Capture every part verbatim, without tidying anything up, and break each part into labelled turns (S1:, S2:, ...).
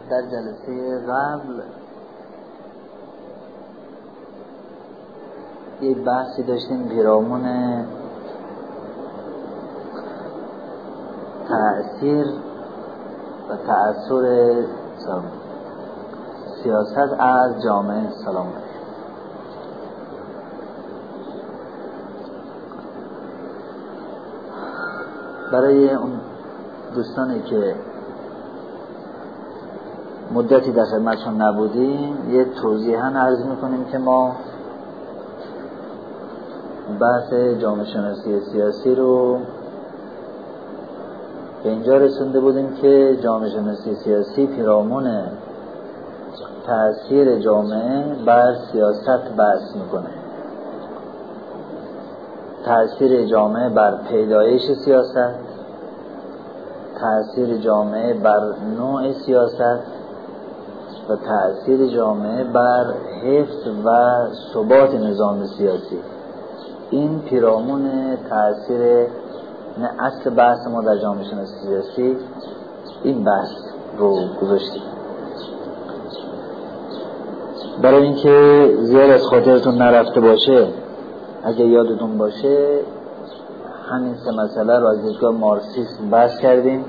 S1: در جلسه قبل یک بحثی داشتیم پیرامون تأثیر و تأثیر سیاست از جامعه. سلام برای اون دوستانی که مدتی در خدمتشون نبودیم یه توضیحاً عرض میکنیم که ما بحث جامعه شناسی سیاسی رو به اینجا رسونده بودیم که جامعه شناسی سیاسی پیرامون تأثیر جامعه بر سیاست بحث میکنه. تأثیر جامعه بر پیدایش سیاست، تأثیر جامعه بر نوع سیاست و تأثیر جامعه بر حفظ و ثبات نظام سیاسی. این پیرامون تأثیر نه اصل بحث ما در جامعه شناسی سیاسی این بحث رو گذاشتیم. برای اینکه زیاد از خاطرتون نرفته باشه، اگه یادتون باشه همین سه مسئله رو از دیدگاه مارکسیسم بحث کردیم.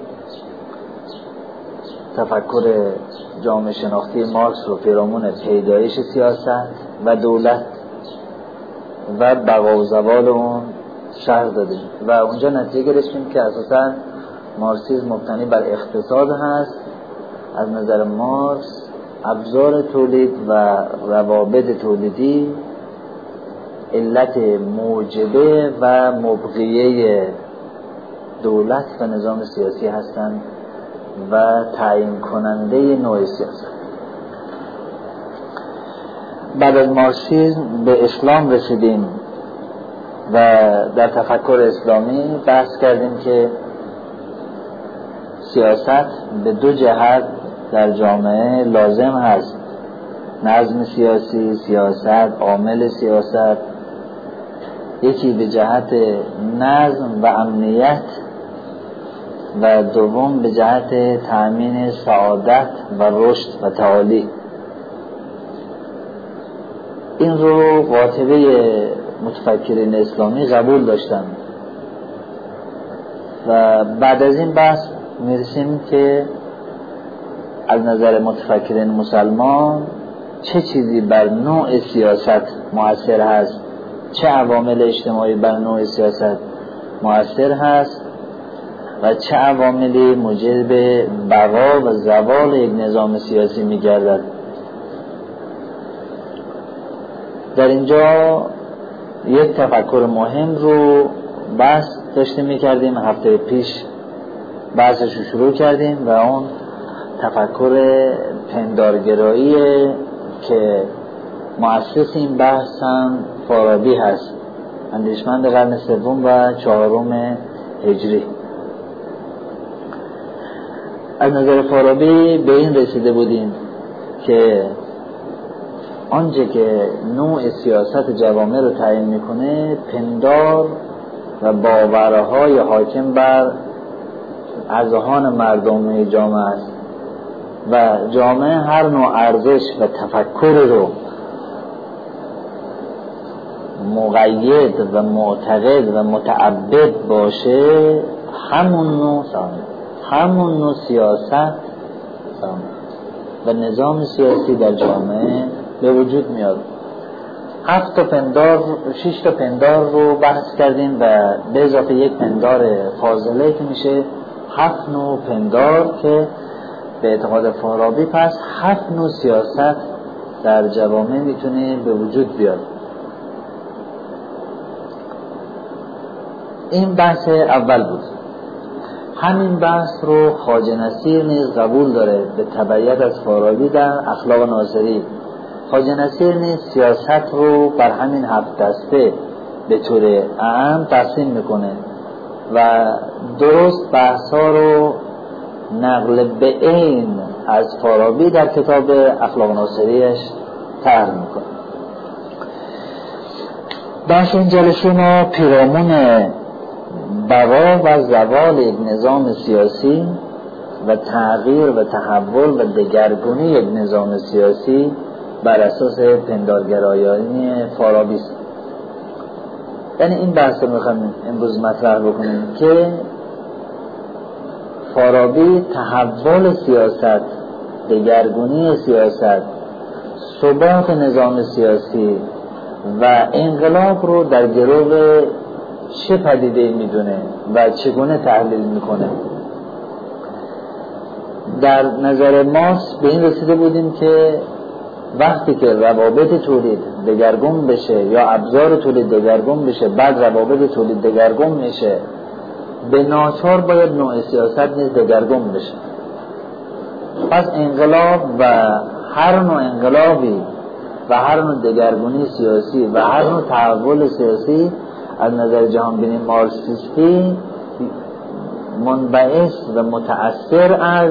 S1: تفکر جامعه شناختی مارکس رو پیرامون پیدایش سیاست و دولت و بقا و زوال اون شرح دادیم و اونجا نتیجه گرفتیم که اساساً مارکسیسم مبتنی بر اقتصاد هست. از نظر مارکس ابزار تولید و روابط تولیدی علت موجبه و مبقیه دولت و نظام سیاسی هستند و تعیین کننده نوع سیاست. بعد از مارکسیسم به اسلام رسیدیم و در تفکر اسلامی بحث کردیم که سیاست به دو جهت در جامعه لازم هست: نظم سیاسی، سیاست، عامل سیاست. یکی به جهت نظم و امنیت و دوم به جهت تأمین سعادت و رشد و تعالی. این رو قاطبه متفکرین اسلامی قبول داشتن و بعد از این بحث میرسیم که از نظر متفکرین مسلمان چه چیزی بر نوع سیاست مؤثر هست، چه عوامل اجتماعی بر نوع سیاست مؤثر هست و چه عواملی موجب بقا و زوال یک نظام سیاسی میگردد. در اینجا یک تفکر مهم رو بحث داشته میکردیم. هفته پیش بحثش رو شروع کردیم و اون تفکر پندارگراییه که مؤسس این بحث هم فارابی هست، اندیشمند قرن سوم و چهارم هجری. از نظر فارابی به این رسیده بودیم که آنچه که نوع سیاست جوامع رو تعیین میکنه پندار و باورهای حاکم بر اذهان مردم جامعه است و جامعه هر نوع ارزش و تفکر رو مقید و معتقد و متعبد باشه، همون نوع همون نوع سیاست و نظام سیاسی در جامعه به وجود میاد. هفت تا پندار شش تا پندار رو بحث کردیم و به اضافه یک پندار فاضله که میشه هفت نوع پندار که به اعتقاد فارابی پس هفت نوع سیاست در جوامع میتونه به وجود بیاد. این بحث اول بود. همین بحث رو خواجه نصیر نیز قبول داره به تبعیت از فارابی در اخلاق ناصری. خواجه نصیر نیز سیاست رو بر همین هفت دسته به طور عام تقسیم میکنه و درست بحثا رو نقل به عین از فارابی در کتاب اخلاق ناصریش طرح میکنه. بحث این جلسه ما پیرامون بقا و زوال یک نظام سیاسی و تغییر و تحول و دگرگونی یک نظام سیاسی بر اساس پندارگرایانه فارابی است. یعنی این بحث رو میخوایم امروز مطرح بکنیم که فارابی تحول سیاست، دگرگونی سیاست، ثبات نظام سیاسی و انقلاب رو در گرو چه پدیده میدونه و چگونه تحلیل میکنه. در نظر ما به این رسیده بودیم که وقتی که روابط تولید دگرگون بشه یا ابزار تولید دگرگون بشه، بعد روابط تولید دگرگون میشه، به ناچار باید نوع سیاست نیز دگرگون بشه. پس انقلاب و هر نوع انقلابی و هر نوع دگرگونی سیاسی و هر نوع تحول سیاسی از نظر جهانبینی مارکسیستی منبعث و متأثر از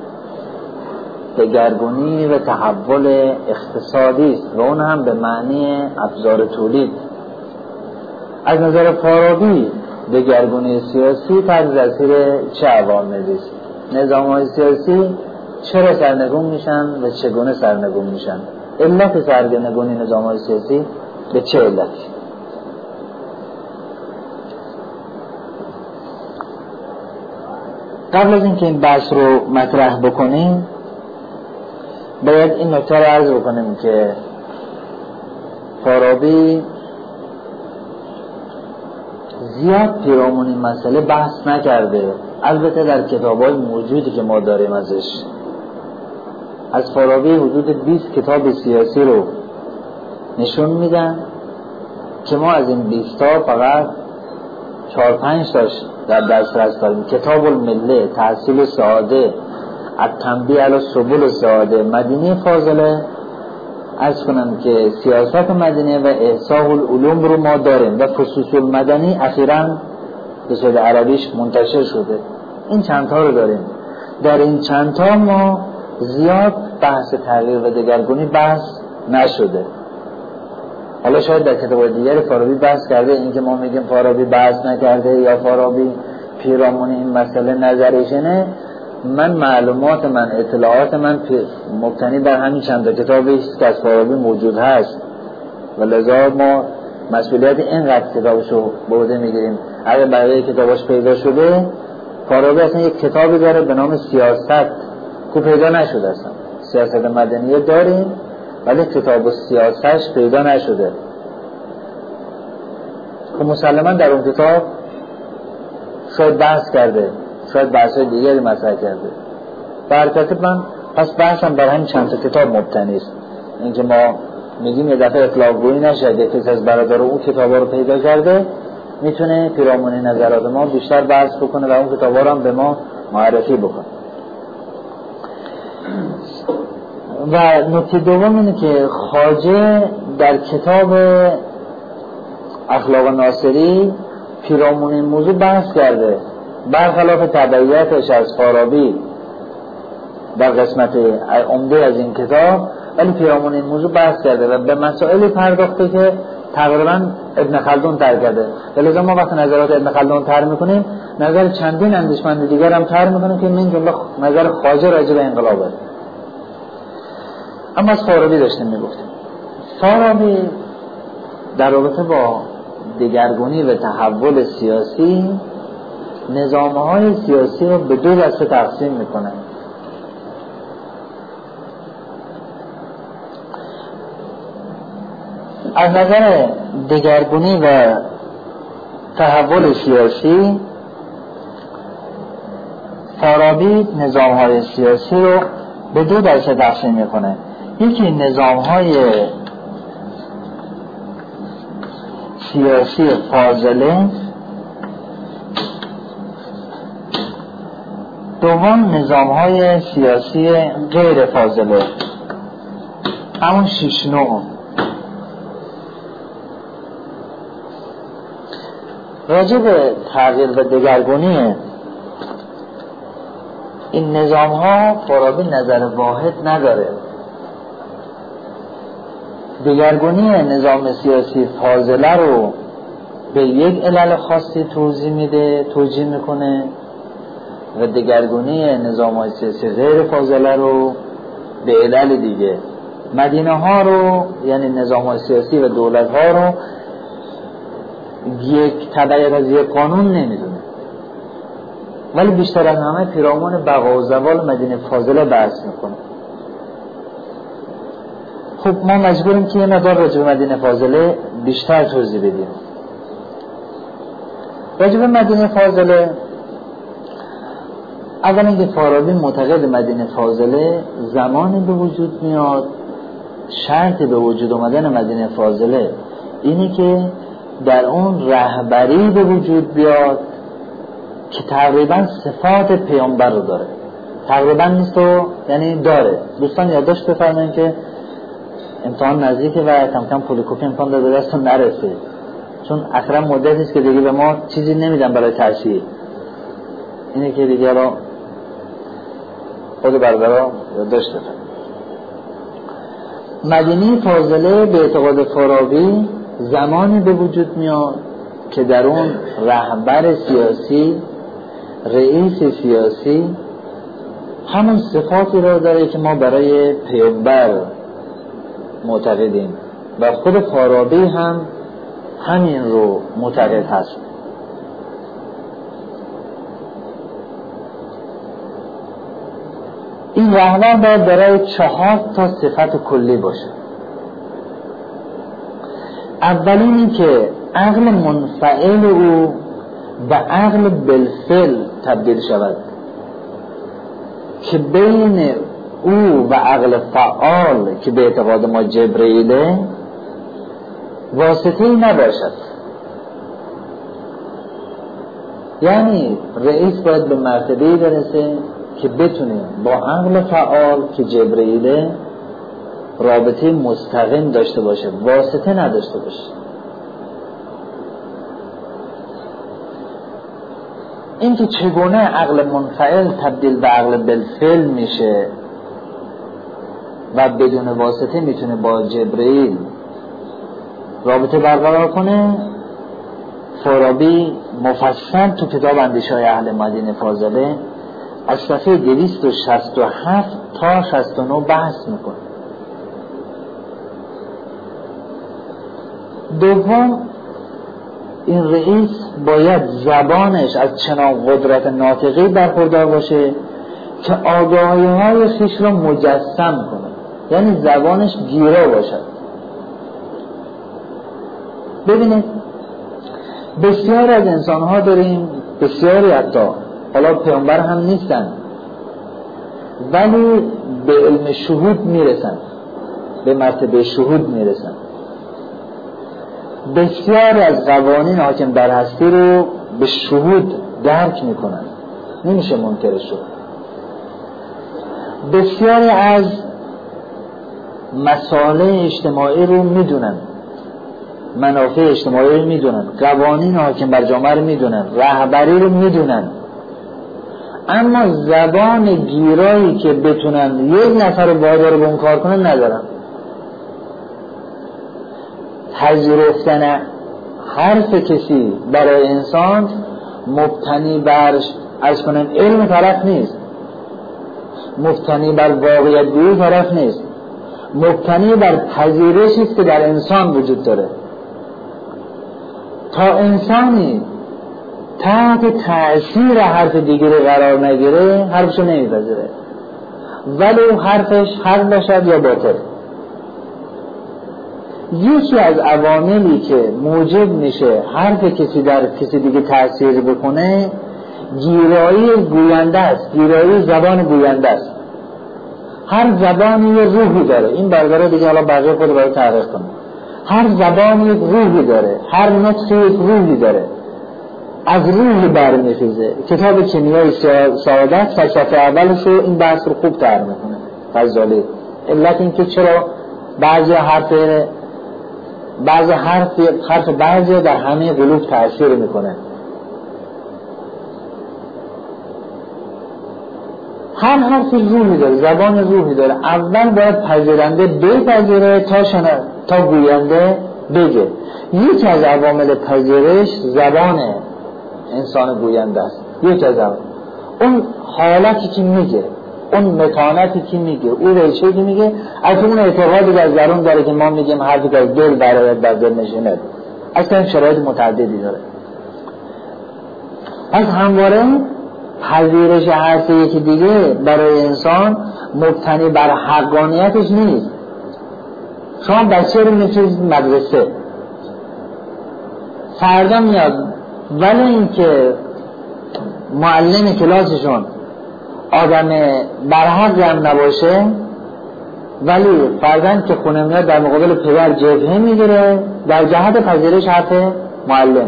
S1: دگرگونی و تحول اقتصادی است و اون هم به معنی ابزار تولید. از نظر فارابی دگرگونی سیاسی تحت تاثیر چه عواملی است؟ نظام‌های سیاسی چرا سرنگون میشن و چگونه سرنگون میشن؟ علت سرنگونی نظام‌های سیاسی به چه علتی؟ قبل از اینکه این بحث رو مطرح بکنیم باید این نکته رو عرض بکنیم که فارابی زیاد پیرامون این مسئله بحث نکرده. البته در کتاب‌های موجودی که ما داریم ازش، از فارابی حدود بیست کتاب سیاسی رو نشون میدن که ما از این بیست تا فقط چهار پنج تاش در دسترس داریم. کتاب المله، تحصیل سعاده، التنبیه علی سبل السعاده، مدینه فاضله. عرض کنم که سیاست مدینه و احصاء العلوم رو ما داریم و خصوص المدنی اخیراً به صورت عربیش منتشر شده. این چند تا رو داریم. در این چند تا ما زیاد بحث تغییر و دگرگونی بحث نشده. حالا شاید در کتاب دیگر فارابی بحث کرده. این که ما میگیم فارابی بحث نکرده یا فارابی پیرامون این مسئله نظرشنه، من معلومات من اطلاعات من مبتنی بر همین چند تا کتابی است که از فارابی موجود هست و لذا ما مسئولیت اینقدر کتابشو به عهده میگیریم. اگر برای کتابش پیدا شده، فارابی اصلا یک کتابی داره به نام سیاست که پیدا نشده. اصلا سیاست مدنیه داریم ولی کتاب سیاستش پیدا نشده. خب مسلما در اون کتاب شاید بحث کرده، شاید بحث‌های دیگری مطرح کرده. در کتاب من پس بحثم بر همین چند تا کتاب مبتنی است. اینکه ما میگیم یه دفعه اطلاق گویی نشه، یک کسی از برادر اون کتابا رو پیدا کرده میتونه پیرامون نظرات ما بیشتر بحث بکنه و اون کتابا رو هم به ما معرفی بکنه. و نکته دوم اینه که خواجه در کتاب اخلاق ناصری پیرامون این موضوع بحث کرده، برخلاف تبعیتش از فارابی در قسمت عمده از این کتاب، ولی پیرامون این موضوع بحث کرده و به مسائلی پرداخته که تقریبا ابن خلدون تر کرده. لذا ما وقتی نظرات ابن خلدون تر میکنیم، نظر چندین اندیشمند دیگر هم تر میکنیم که من جمله نظر خواجه راجع به انقلابه. اما از فارابی داشتیم میگفتیم. فارابی در رابطه با دگرگونی و تحول سیاسی نظام‌های سیاسی رو به دو دسته تقسیم میکنه. از نظر دگرگونی و تحول سیاسی، فارابی نظام‌های سیاسی رو به دو دسته تقسیم میکنه. یکی نظام‌های سیاسی فاضله، دوم نظام‌های سیاسی غیر فاضله، همون شش نوع. راجع به تغییر و دگرگونی این نظام‌ها فارابی نظر واحد نداره. دگرگونی نظام سیاسی فاضله رو به یک علل خاصی توضیح میده، توجیه میکنه و دگرگونی نظام سیاسی غیر فاضله رو به علل دیگه، مدینه ها رو یعنی نظام سیاسی و دولت ها رو یک تبعیت از یک قانون نمیدونه، ولی بیشتر از همه پیرامون بقا و زوال مدینه فاضله بحث میکنه. خب ما مجبوریم که یه مقدار راجع به مدینه فاضله بیشتر توضیح بدیم. راجع به مدینه فاضله، اولا اینکه فارابی معتقد مدینه فاضله زمانی به وجود میاد، شرط به وجود آمدن مدینه فاضله اینه که در اون رهبری به وجود بیاد که تقریبا صفات پیامبر رو داره. تقریبا نیست و یعنی داره. دوستان یادداشت بفرمایید که امتحان نزدیکه و کم کم پولیکوپی امتحان داده دستون نرسه، چون اخرام مدت نیست که دیگه به ما چیزی نمیدن برای تحصیل. اینه که دیگه رو خود برادرها یادداشت بفرمایید. مدینه فاضله به اعتقاد فارابی زمانی به وجود میاد که در اون رهبر سیاسی، رئیس سیاسی همون صفاتی رو داره که ما برای پیامبر معتقدیم و خود فارابی هم همین رو معتقد هست. این رهبر باید برای چهار تا صفت کلی باشه. اولین این که عقل منفعل او و عقل بالفعل تبدیل شود، که بین او و عقل فعال که به اعتقاد ما جبرئیله واسطه‌ای نباشد. یعنی رئیس باید به مرتبه‌ای برسه که بتونه با عقل فعال که جبرئیله رابطه مستقیم داشته باشه، واسطه نداشته باشه. این که چگونه عقل منفعل تبدیل به عقل بالفعل میشه و بدون واسطه میتونه با جبرئیل رابطه برقرار کنه، فارابی مفصل تو کتاب اندیشه‌های اهل مدینه فاضله از صفحه دویست و شصت و هفت تا شصت و نه بحث میکنه. دوم، این رئیس باید زبانش از چنان قدرت ناطقی برخوردار باشه که آگاهی‌های خویش را مجسم کنه، یعنی زبانش گیرا باشد. ببینید بسیار از انسان‌ها داریم، بسیاری حتی حالا پیامبر هم نیستن ولی به علم شهود میرسن، به مرتبه شهود میرسن. بسیاری از قوانین حاکم بر هستی رو به شهود درک میکنن، نمیشه منکرش شد. بسیاری از مسائل اجتماعی رو میدونن، منافع اجتماعی رو میدونن، قوانین حاکم بر جامعه رو میدونن، رهبری رو میدونن، اما زبان گیرایی که بتونن یک نفر رو وادار به اون کار کنن ندارن. پذیرفتن حرف کسی برای انسان مبتنی بر از کنم علم طرف نیست، مبتنی بر واقعیت گویی طرف نیست، مبتنی بر پذیرشی است که در انسان وجود داره. تا انسانی تحت تأثیر حرف دیگری قرار نگیره حرفشو نمیپذیره، ولو حرفش حق باشد یا باطل. یکی از عواملی که موجب میشه حرف کسی در کسی دیگه تأثیر بکنه گیرایی گوینده است، گیرایی زبان گوینده است. هر زبانی یه روحی داره، این برگره دیگه حالا بقیه خود باید تحقیق کنه. هر زبانی یک روحی داره، هر نطقی یک روحی داره، از روح برمیخیزه. کتاب کیمیای سعادت فلسفه اولش رو این بحث رو خوب طرح میکنه غزالی. علت این که چرا بعضی حرف بعضی حرف حرف بعضی در همه قلوب تأثیر میکنه. هر حرف روحی داره، زبان روحی داره. اول باید پذیرنده بپذیره تا شنه تا گوینده بگه. یکی از عوامل پذیرش زبان انسان گوینده است. یکی از عوامل. اون حالتی که میگه، اون متانتی که میگه، اون ریشه که میگه، از اون اعتقادی از درون داره که ما میگیم حرفی که از دل برایت بر دل نشینه، اصلا شرایط متعددی داره. پس همواره پذیرش حرف یکی دیگه برای انسان مبتنی بر حقانیتش نیست. شما بچه رو میفرستید مدرسه، فردا میاد ولی اینکه معلم کلاسشون آدم برحقی هم نباشه، ولی فردا که خونه میاد در مقابل پدر جبهه میگیره در جهت پذیرش حرف معلم.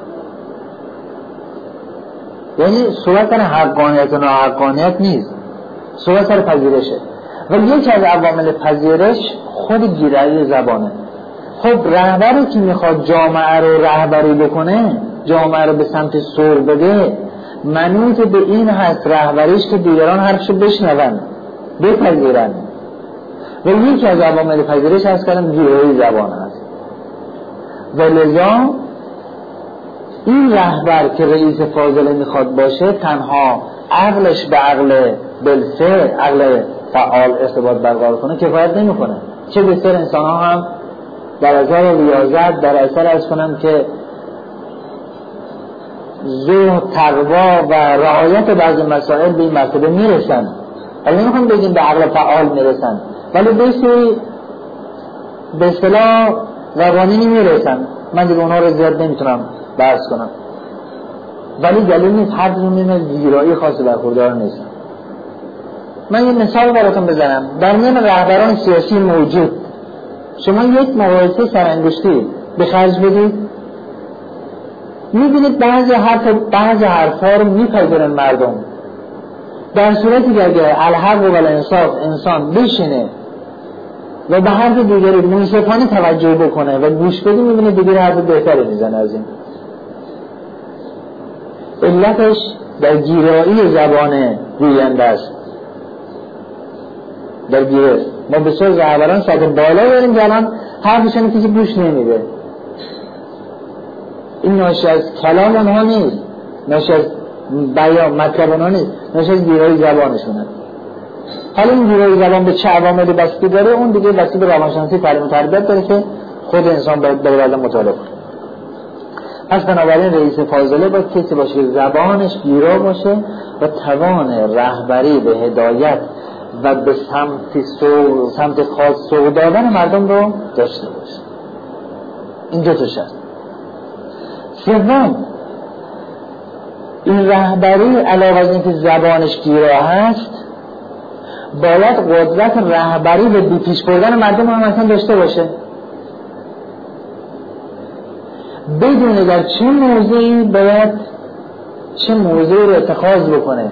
S1: یعنی صورت سر حقانیت و ناحقانیت نیست، صورت سر پذیرشه. و یکی از عوامل پذیرش خود گیرایی زبانه. خب رهبری که میخواد جامعه رو رهبری بکنه، جامعه رو به سمت سر بده، منوط به این هست رهبریش که دیگران حرفشو بشنون، بپذیرن. و یکی از عوامل پذیرش هست کردم گیرایی زبان هست. و لذا این رهبر که رئیس فاضله میخواد باشه، تنها عقلش به عقل بلفه، عقل فعال ارتباط برقرار کنه کفایت نمیکنه. چه بسیار انسان ها هم در اثر ریاضت، در اثر از کنم که زهد، تقوا و رعایت بعض مسائل به این مرتبه میرسن. ولی نمیخوام بگیم به عقل فعال میرسن، ولی بسیاری به اصطلاح روانی میرسن. من دیگه اونها رو زیاد نمیتونم بحث کنم، ولی دلیل نیست هر دونه از گیرایی خاصی برخوردار نیست. من یه مثال براتون بزنم. در میان رهبران سیاسی موجود شما یک مقایسه سرانگشتی به خرج بدید، میبینید بعضی حرف بعضی حرفا رو میپذیرن مردم، در صورتی که اگر الحق و الانصاف انسان بشینه و به حرف دیگری منصفانه توجه بکنه و گوش بده، میبینه دیگری حرف بهتری میزنه از این. علتش در گیرایی زبان گوینده است، در گیره. ما بسیار رهبران سطح بالا داریم که الان حرفشون کسی گوش نمیده. این ناشی از کلام اونها نیست، ناشی از بیان مطلب اونها نیست، ناشی از گیرایی زبانشونه. حالا این گیرایی زبان به چه عواملی بستگی داره، اون دیگه بستگی به روانشناسی تعلیم و تربیت داره که خود انسان باید به بعد مطالعه کنه. پس بنابراین رئیس فاضله باید کسی باشه که زبانش گیرا باشه و توان رهبری به هدایت و به سمت سو سمت خاص سوق دادن مردم رو داشته باشه. این دو تا شرط. سوم، این رهبری علاوه از اینکه زبانش گیرا هست، باید قدرت رهبری به بی پیش بردن مردم هم اصلا داشته باشه. بدونه در چه موضعی باید چه موضعی رو اتخاذ بکنه.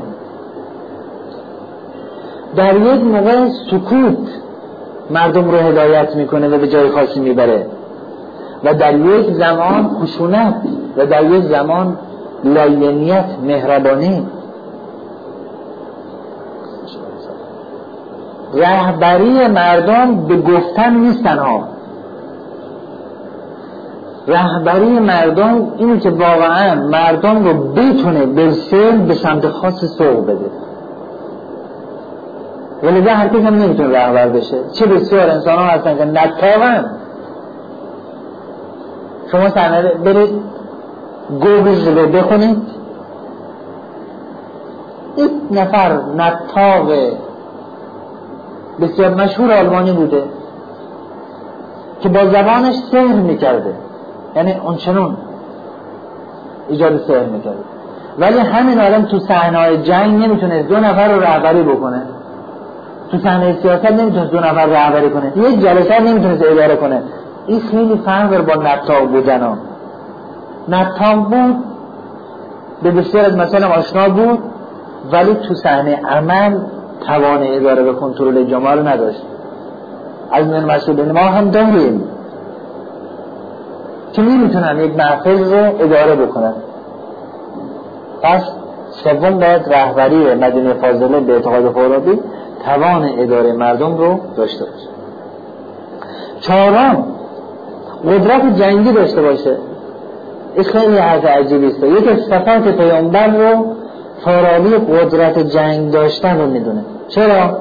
S1: در یک موقع سکوت مردم رو هدایت میکنه و به جای خاصی میبره، و در یک زمان خشونت، و در یک زمان لینیت، مهربانی. رهبری مردم به گفتن نیست تنها. رهبری مردم اینه که واقعا مردم رو بتونه بالفعل به سمت خاص سوق بده. ولی ده هر کس هم نمیتونه رهبر بشه. چه بسیار انسان ها هستن که نتاون. شما سرنده برید گوگل رو بخونید، یک نفر نتاو بسیار مشهور آلمانی بوده که با زبانش سحر میکرده، یعنی اون چنون ایجاد سحر میکرده. ولی همین آدم تو صحنه‌های جنگ نمیتونه دو نفر رو رهبری بکنه، تو صحنه سیاست نمیتونه دو نفر رهبری کنه، یک جلسه نمیتونه اداره کنه. این خیلی فرق داره با نتاو بودن. نتاو بود، به بسیار از مثلا آشنا بود، ولی تو صحنه عمل توان اداره و کنترل جامعه رو نداشت. از من مسئولین ما هم داریم که نمیتونن یک محفل رو اداره بکنن. پس سوم باید رهبری مدینه فاضله به اعتقاد فارابی توان اداره مردم رو داشته باشه. چهارم، قدرت جنگی داشته باشه. این خیلی حرف عجیبی است. یک صفات پیامبر رو فارابی قدرت جنگ داشتن رو میدونه. چرا؟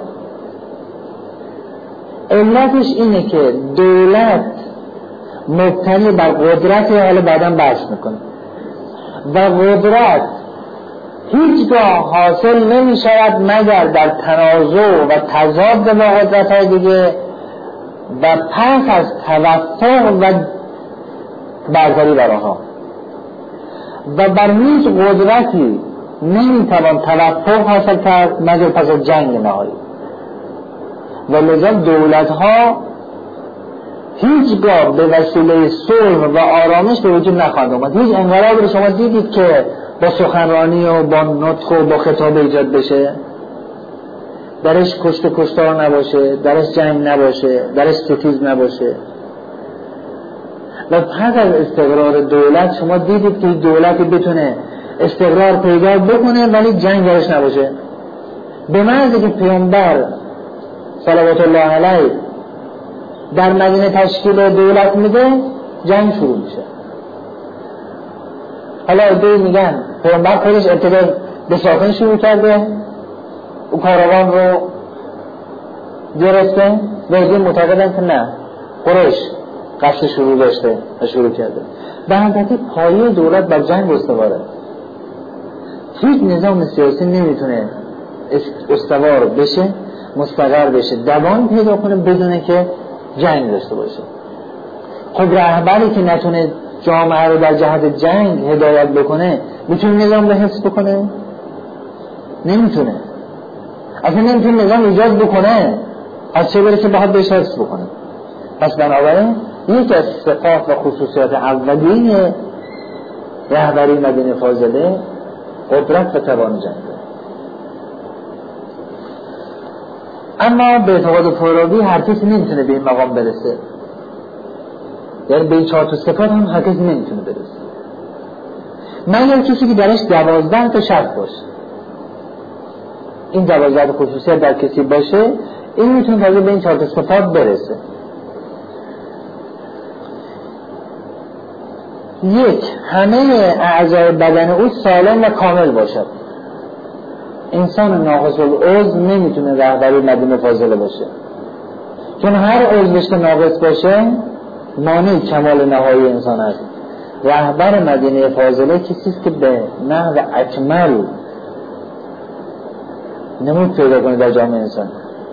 S1: علتش اینه که دولت مبتنی بر قدرت، حالا بعداً بحث میکنه، و قدرت هیچگاه حاصل نمی شود مگر در تنازع و تضاد با قدرت های دیگه و پس از توفق و برتری بر آنها، و بر هیچ قدرتی نمیتوان توفق حاصل کرد مگر پس از جنگ نهایی. و لذا دولت ها هیچگاه به وسیله صلح و آرامش به وجود نخواهد آمد. هیچ انقلابی رو شما دیدید که با سخنرانی و با نطق و با خطاب ایجاد بشه، درش کشت کشتار نباشه، درش جنگ نباشه، درش ستیز نباشه؟ و پس از استقرار دولت شما دیدید که دولتی بتونه استقرار پیدا بکنه ولی جنگ درش نباشه. به محض که پیامبر صلوات الله علیه در مدینه تشکیل دولت میده، جنگ شروع میشه. حالا ادعی میگن پیامبر خودش ابتدا به ساکن شروع کرده، او کاروان رو گرفته، و ادعی معتقدن که نه، قریش قصد شروع داشته و شروع کرده. به همین پایه دولت بر جنگ استواره. هیچ نظام سیاسی نمیتونه استوار بشه، مستقر بشه، دوام پیدا کنه بدونه که جنگ داشته باشه. خب رهبری که نتونه جامعه رو در جهت جنگ هدایت بکنه، میتونه نظام رو حفظ بکنه؟ نمیتونه. اصلا نمیتونه نظام ایجاد بکنه، از چه برسه باید بهش حفظ بکنه. پس بنابراین یکی از صفات و خصوصیات اولیه رهبری مدینه فاضله قدرت و توان جنگ. اما به اعتقاد فارابی هر کسی نمیتونه به این مقام برسه، یعنی به این چهار تا صفات هم هر کسی نمیتونه برسه، مگر کسی که درش دوازده تا شرط باشه. این دوازده تا خصوصیت در کسی باشه، این میتونه تازه به این چهار تا صفات برسه. یک، همه اعضای بدن او سالم و کامل باشد. انسان ناقص العضو نمیتونه رهبری مدینه فاضله باشه، چون هر عضوش که ناقص باشه مانع کمال نهایی انسان است. رهبر مدینه فاضله کسی است که به نحو اکمل نمود پیدا کنه در جامعه انسان.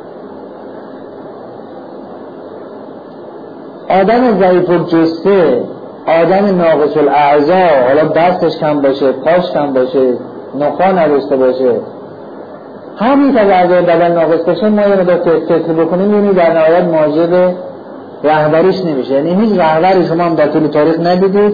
S1: آدم ضعیف الجثه، آدم ناقص الاعضا، حالا دستش کم باشه، پاش کم باشه، نخا نداشته باشه، همین که اعضای بدن ناقص باشه، ما یه مدار فکر بکنیم یعنی در نهایت موجب رهبریش نمیشه. یعنی هیچ رهبری شما هم در طول تاریخ ندیدید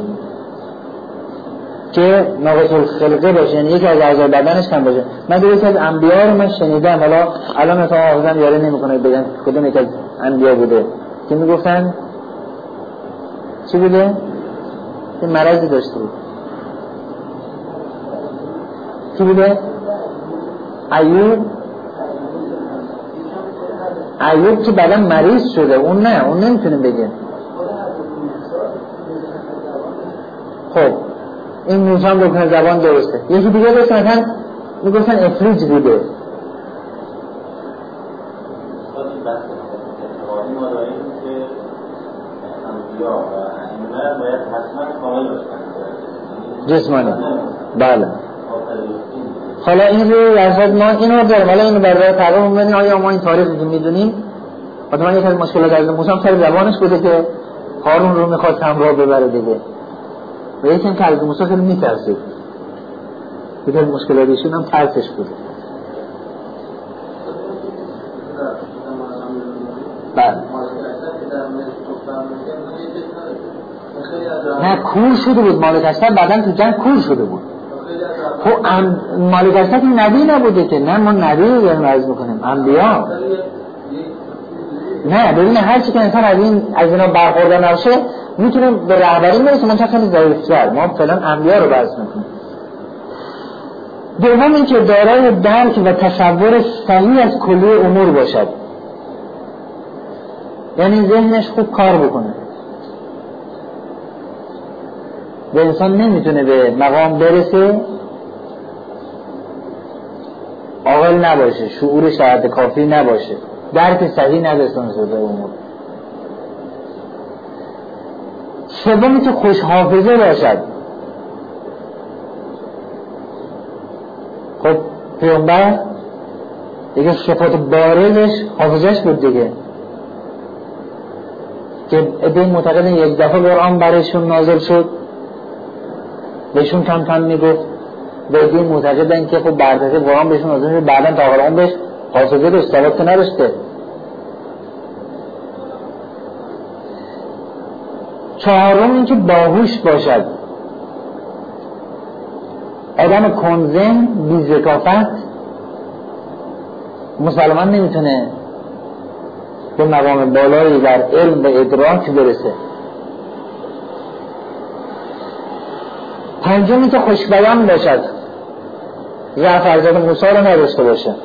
S1: که ناقص الخلقه باشه، یعنی یکی از اعضای بدنش کم باشه. من در یکی از انبیا رو من شنیدم، حالا الان مثلا حافظم یاره نمیکنه بگن کدوم یک از انبیا بوده که میگفتن چی بوده؟ این مرضی داشته بود. چی بوده؟ ایوب. ایوب که بعدا مریض شده، اون نه، اون نمیتونیم بگیم. خب این موسی هم بکنه زبان درسته. یکی دیگه بسید مثلا میگفتن افلیج بوده. جسمانی. بله. حالا این رو درصد ما این رو داریم، حالا این رو برای تقریب می‌بینیم آیا ما این تاریخی که می‌دونیم. حتما یک از مشکلات از موسی هم سر زبانش بوده که هارون رو می‌خواد همراه ببره دیگه. و یکی هم که از موسی خیلی می‌ترسید. یک از مشکلاتشون هم ترسش بوده. بله. نه کور شده بود مالک اشتر، بعداً تو جنگ کور شده بود. خب مالک اشتر که نبی نبوده که، نه ما نبی رو داریم عرض میکنیم، انبیا. نه ببینه هر چی که انسان از این از اینا برخوردار نباشه میتونه به رهبری برسه، منتها خیلی ضعیف‌تر. ما فعلا انبیا رو بحث میکنیم. دوم این که دارای درک و تصور صحیح از کلی امور باشد، یعنی ذهنش خوب کار بکنه. و انسان نمیتونه به مقام برسه عاقل نباشه، شعور شرط کافی نباشه، درک صحیح نداشته به امور. سومی که خوش حافظه باشد. خب پیامبر دیگه صفات بارزش حافظش بود دیگه، که ابن معتقدن یک دفعه قرآن برایشون نازل شد، بهشون کم کم میگفت، بعدی معتقدن که خب برتقی قرآن بهشون نازل شد، بعدا تا آخر عمرش حافظه داشت، ثبات نداشته. چهارم این که باهوش باشد، آدم کنزن بی ذکافت مسلمان نمیتونه به مقام بالایی در علم و ادراک برسه. پنجمی که خوشبیان باشد، ضعف حضرت موسی رو نداشته باشه.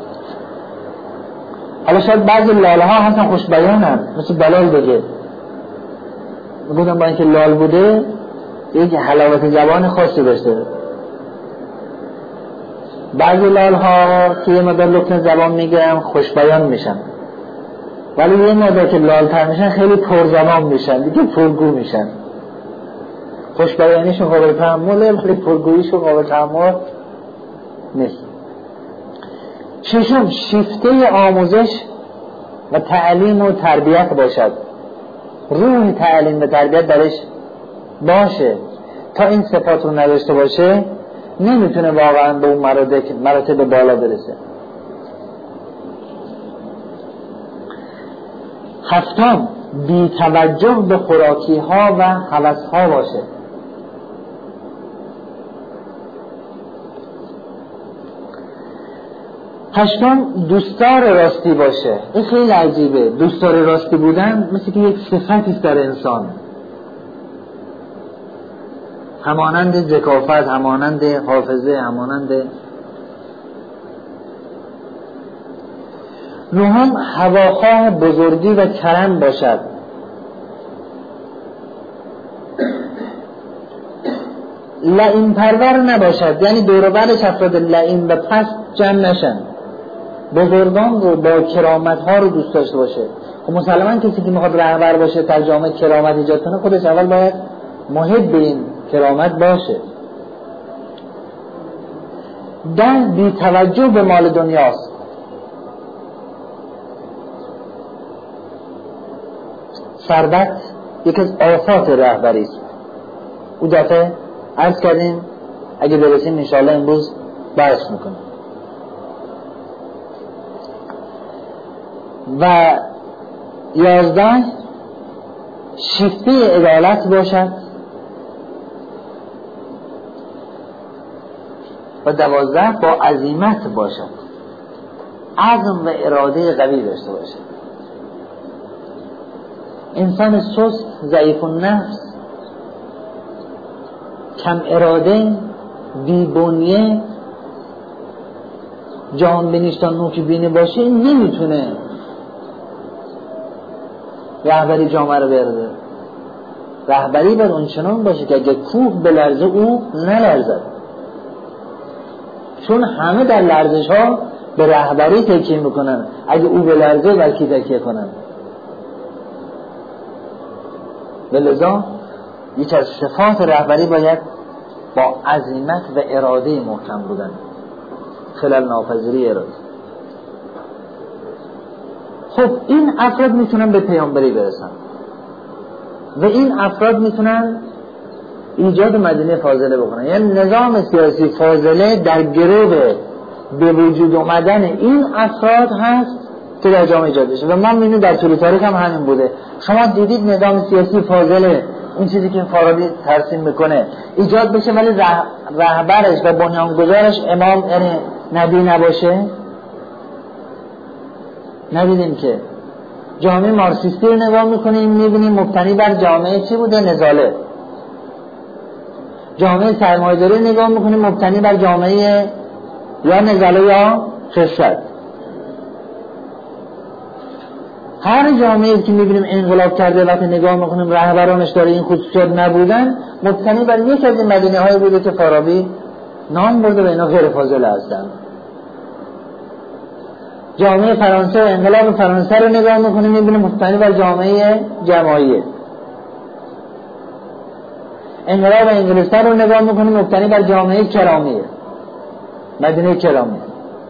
S1: حالا شاید بعضی لاله ها هستن خوشبیان هم، مثل بلال بگه، میگویم با اینکه لال بوده یک حلاوت زبان خاصی داشته. بعضی لال ها که یه مدار لکن زبان میگن خوشبیان میشن، ولی یه مدار که لالتر میشن خیلی پرزبان میشن، دیگه پرگو میشن. خوشبیانیشون قابل تحمله ولی پرگوییشون قابل تحمل نیست. ششم شیفته آموزش و تعلیم و تربیت باشد، روح تعلیم و تربیت درش باشه. تا این صفات رو نداشته باشه نمیتونه واقعا به اون مراتب بالا برسه. هفتم بی توجه به خوراکی ها و هوس ها باشه. هشتم دوستدار راستی باشه. این خیلی عجیبه، دوستدار راستی بودن مثل که یک صفتی است در انسان، همانند ذکافت، همانند حافظه، همانند. نهم هواخواه بزرگی و کرم باشد. لئیم پرور نباشد، یعنی دور و برش افراد لئیم و پست جمع نشن، بزرگان رو با کرامت ها رو دوست داشته باشه. خب مسلماً کسی که میخواد رهبر باشه، در جامعه کرامت ایجاد کنه، خودش اول باید محب به این کرامت باشه. ده بی توجه به مال دنیاست. ثروت یکی از آفات رهبری است. او دفعه عرض کردیم، اگه برسیم انشاءالله امروز بحث میکنیم. و یازده شیفته عدالت باشد. و دوازده با عزیمت باشد، عزم و اراده قوی داشته باشد. انسان سست، ضعیف النفس، کم اراده، بی‌بنیه، جان بینیش تا نوک بینی باشه، این نمیتونه رهبری جامعه رو برده. رهبری باید اونچنان باشه که اگه کوه بلرزه او نلرزد، چون همه در لرزش ها به رهبری تکیه میکنن، اگه او بلرزه بر کی تکیه کنن؟ لذا یک از صفات رهبری باید با عزیمت و اراده محکم بودن، خلل ناپذیری اراده. خب این افراد میتونن به پیامبری برسن و این افراد میتونن ایجاد مدینه فاضله بکنن. یعنی نظام سیاسی فاضله در گرو به وجود اومدن این افراد هست که در جامعه ایجاد بشه. و ما میبینیم در طول تاریخ هم همین بوده. شما دیدید نظام سیاسی فاضله، اون چیزی که فارابی ترسیم میکنه، ایجاد بشه ولی ره... رهبرش و بنیانگذارش امام یعنی نبی نباشه؟ ندیدیم که. جامعه مارکسیستی رو نگاه میکنیم میبینیم مبتنی بر جامعه چی بوده؟ نزاله. جامعه سرمایه‌داری رو نگاه میکنیم مبتنی بر جامعه یا نزاله یا خشت. هر جامعه‌ای که میبینیم انقلاب کرده وقتی نگاه میکنیم رهبرانش داره این خصوصیات نبودن، مبتنی بر یک از این مدینه های بوده که فارابی نام برده و اینا غیر فاضله هستن. جامعه فرانسه و انقلاب فرانسه رو نگاه میکنیم میبینیم مبتنی بر جامعه جماعیه. انقلاب انگلستان رو نگاه میکنیم مبتنی بر جامعه کرامیه، مدینه کرامیه.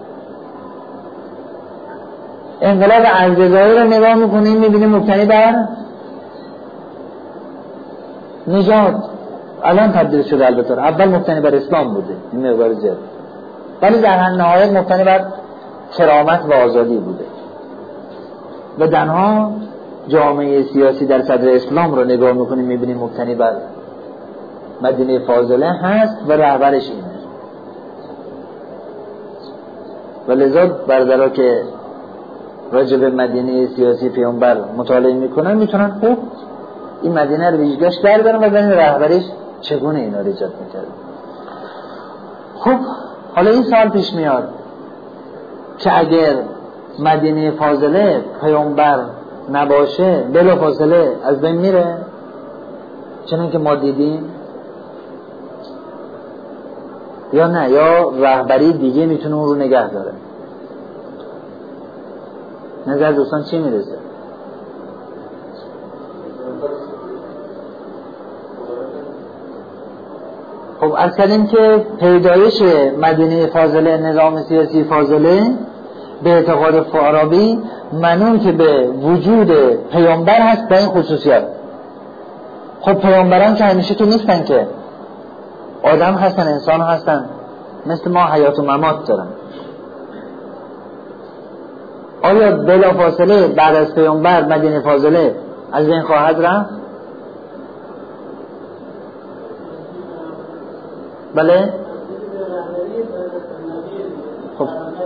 S1: انقلاب الجزایر رو نگاه میکنیم میبینیم مبتنی بر نژاد. الان تبدیل شده البته، اول مبتنی بر اسلام بوده این مقدار زیاد، ولی در نهایت مبتنی بر کرامت و آزادی بوده. و تنها جامعه سیاسی در صدر اسلام رو نگاه میکنیم میبینیم مبتنی بر مدینه فاضله هست و رهبرش اینه. و لذا برادرها که راجع به مدینه سیاسی پیامبر مطالعه میکنن میتونن خوب این مدینه رو ویژگیش در برن و ببینن رهبرش چگونه اینا رو ایجاد میکرد. خب حالا این سوال پیش میاد که اگر مدینه فاضله پیامبر نباشه بلافاصله از بین میره، چنان که ما دیدیم، یا نه یا رهبری دیگه میتونه اون رو نگه داره؟ نظر دوستان چی میرسه؟ خب از کردیم که پیدایش مدینه فاضله، نظام سیاسی فاضله به اعتقاد فارابی منوط که به وجود پیامبر هست با این خصوصیات. خب پیامبران که همیشه که نیستن، که آدم هستن، انسان هستن، مثل ما حیات و ممات دارن. آیا بلا فاصله بعد از پیامبر مدینه فاضله از بین خواهد رفت؟ بله؟ خب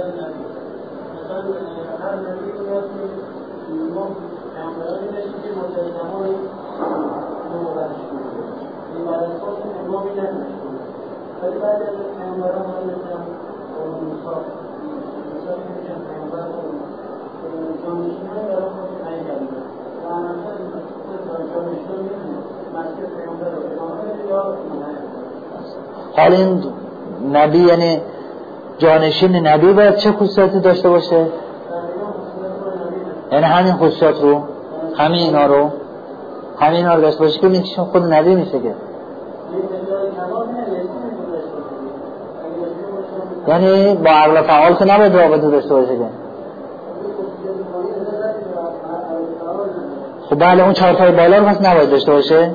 S1: حال این نبی یعنی جانشین نبی باید چه خصوصیاتی داشته باشه؟ یعنی همین خصوصیات رو، همین اینا رو همین اینا رو داشته باشه که میشه خود نبی میشه. که یعنی با عقل فعال که نباید رابطه داشته باشه. که خب بله اون چهار تای بالا رو پس نباید داشته باشه.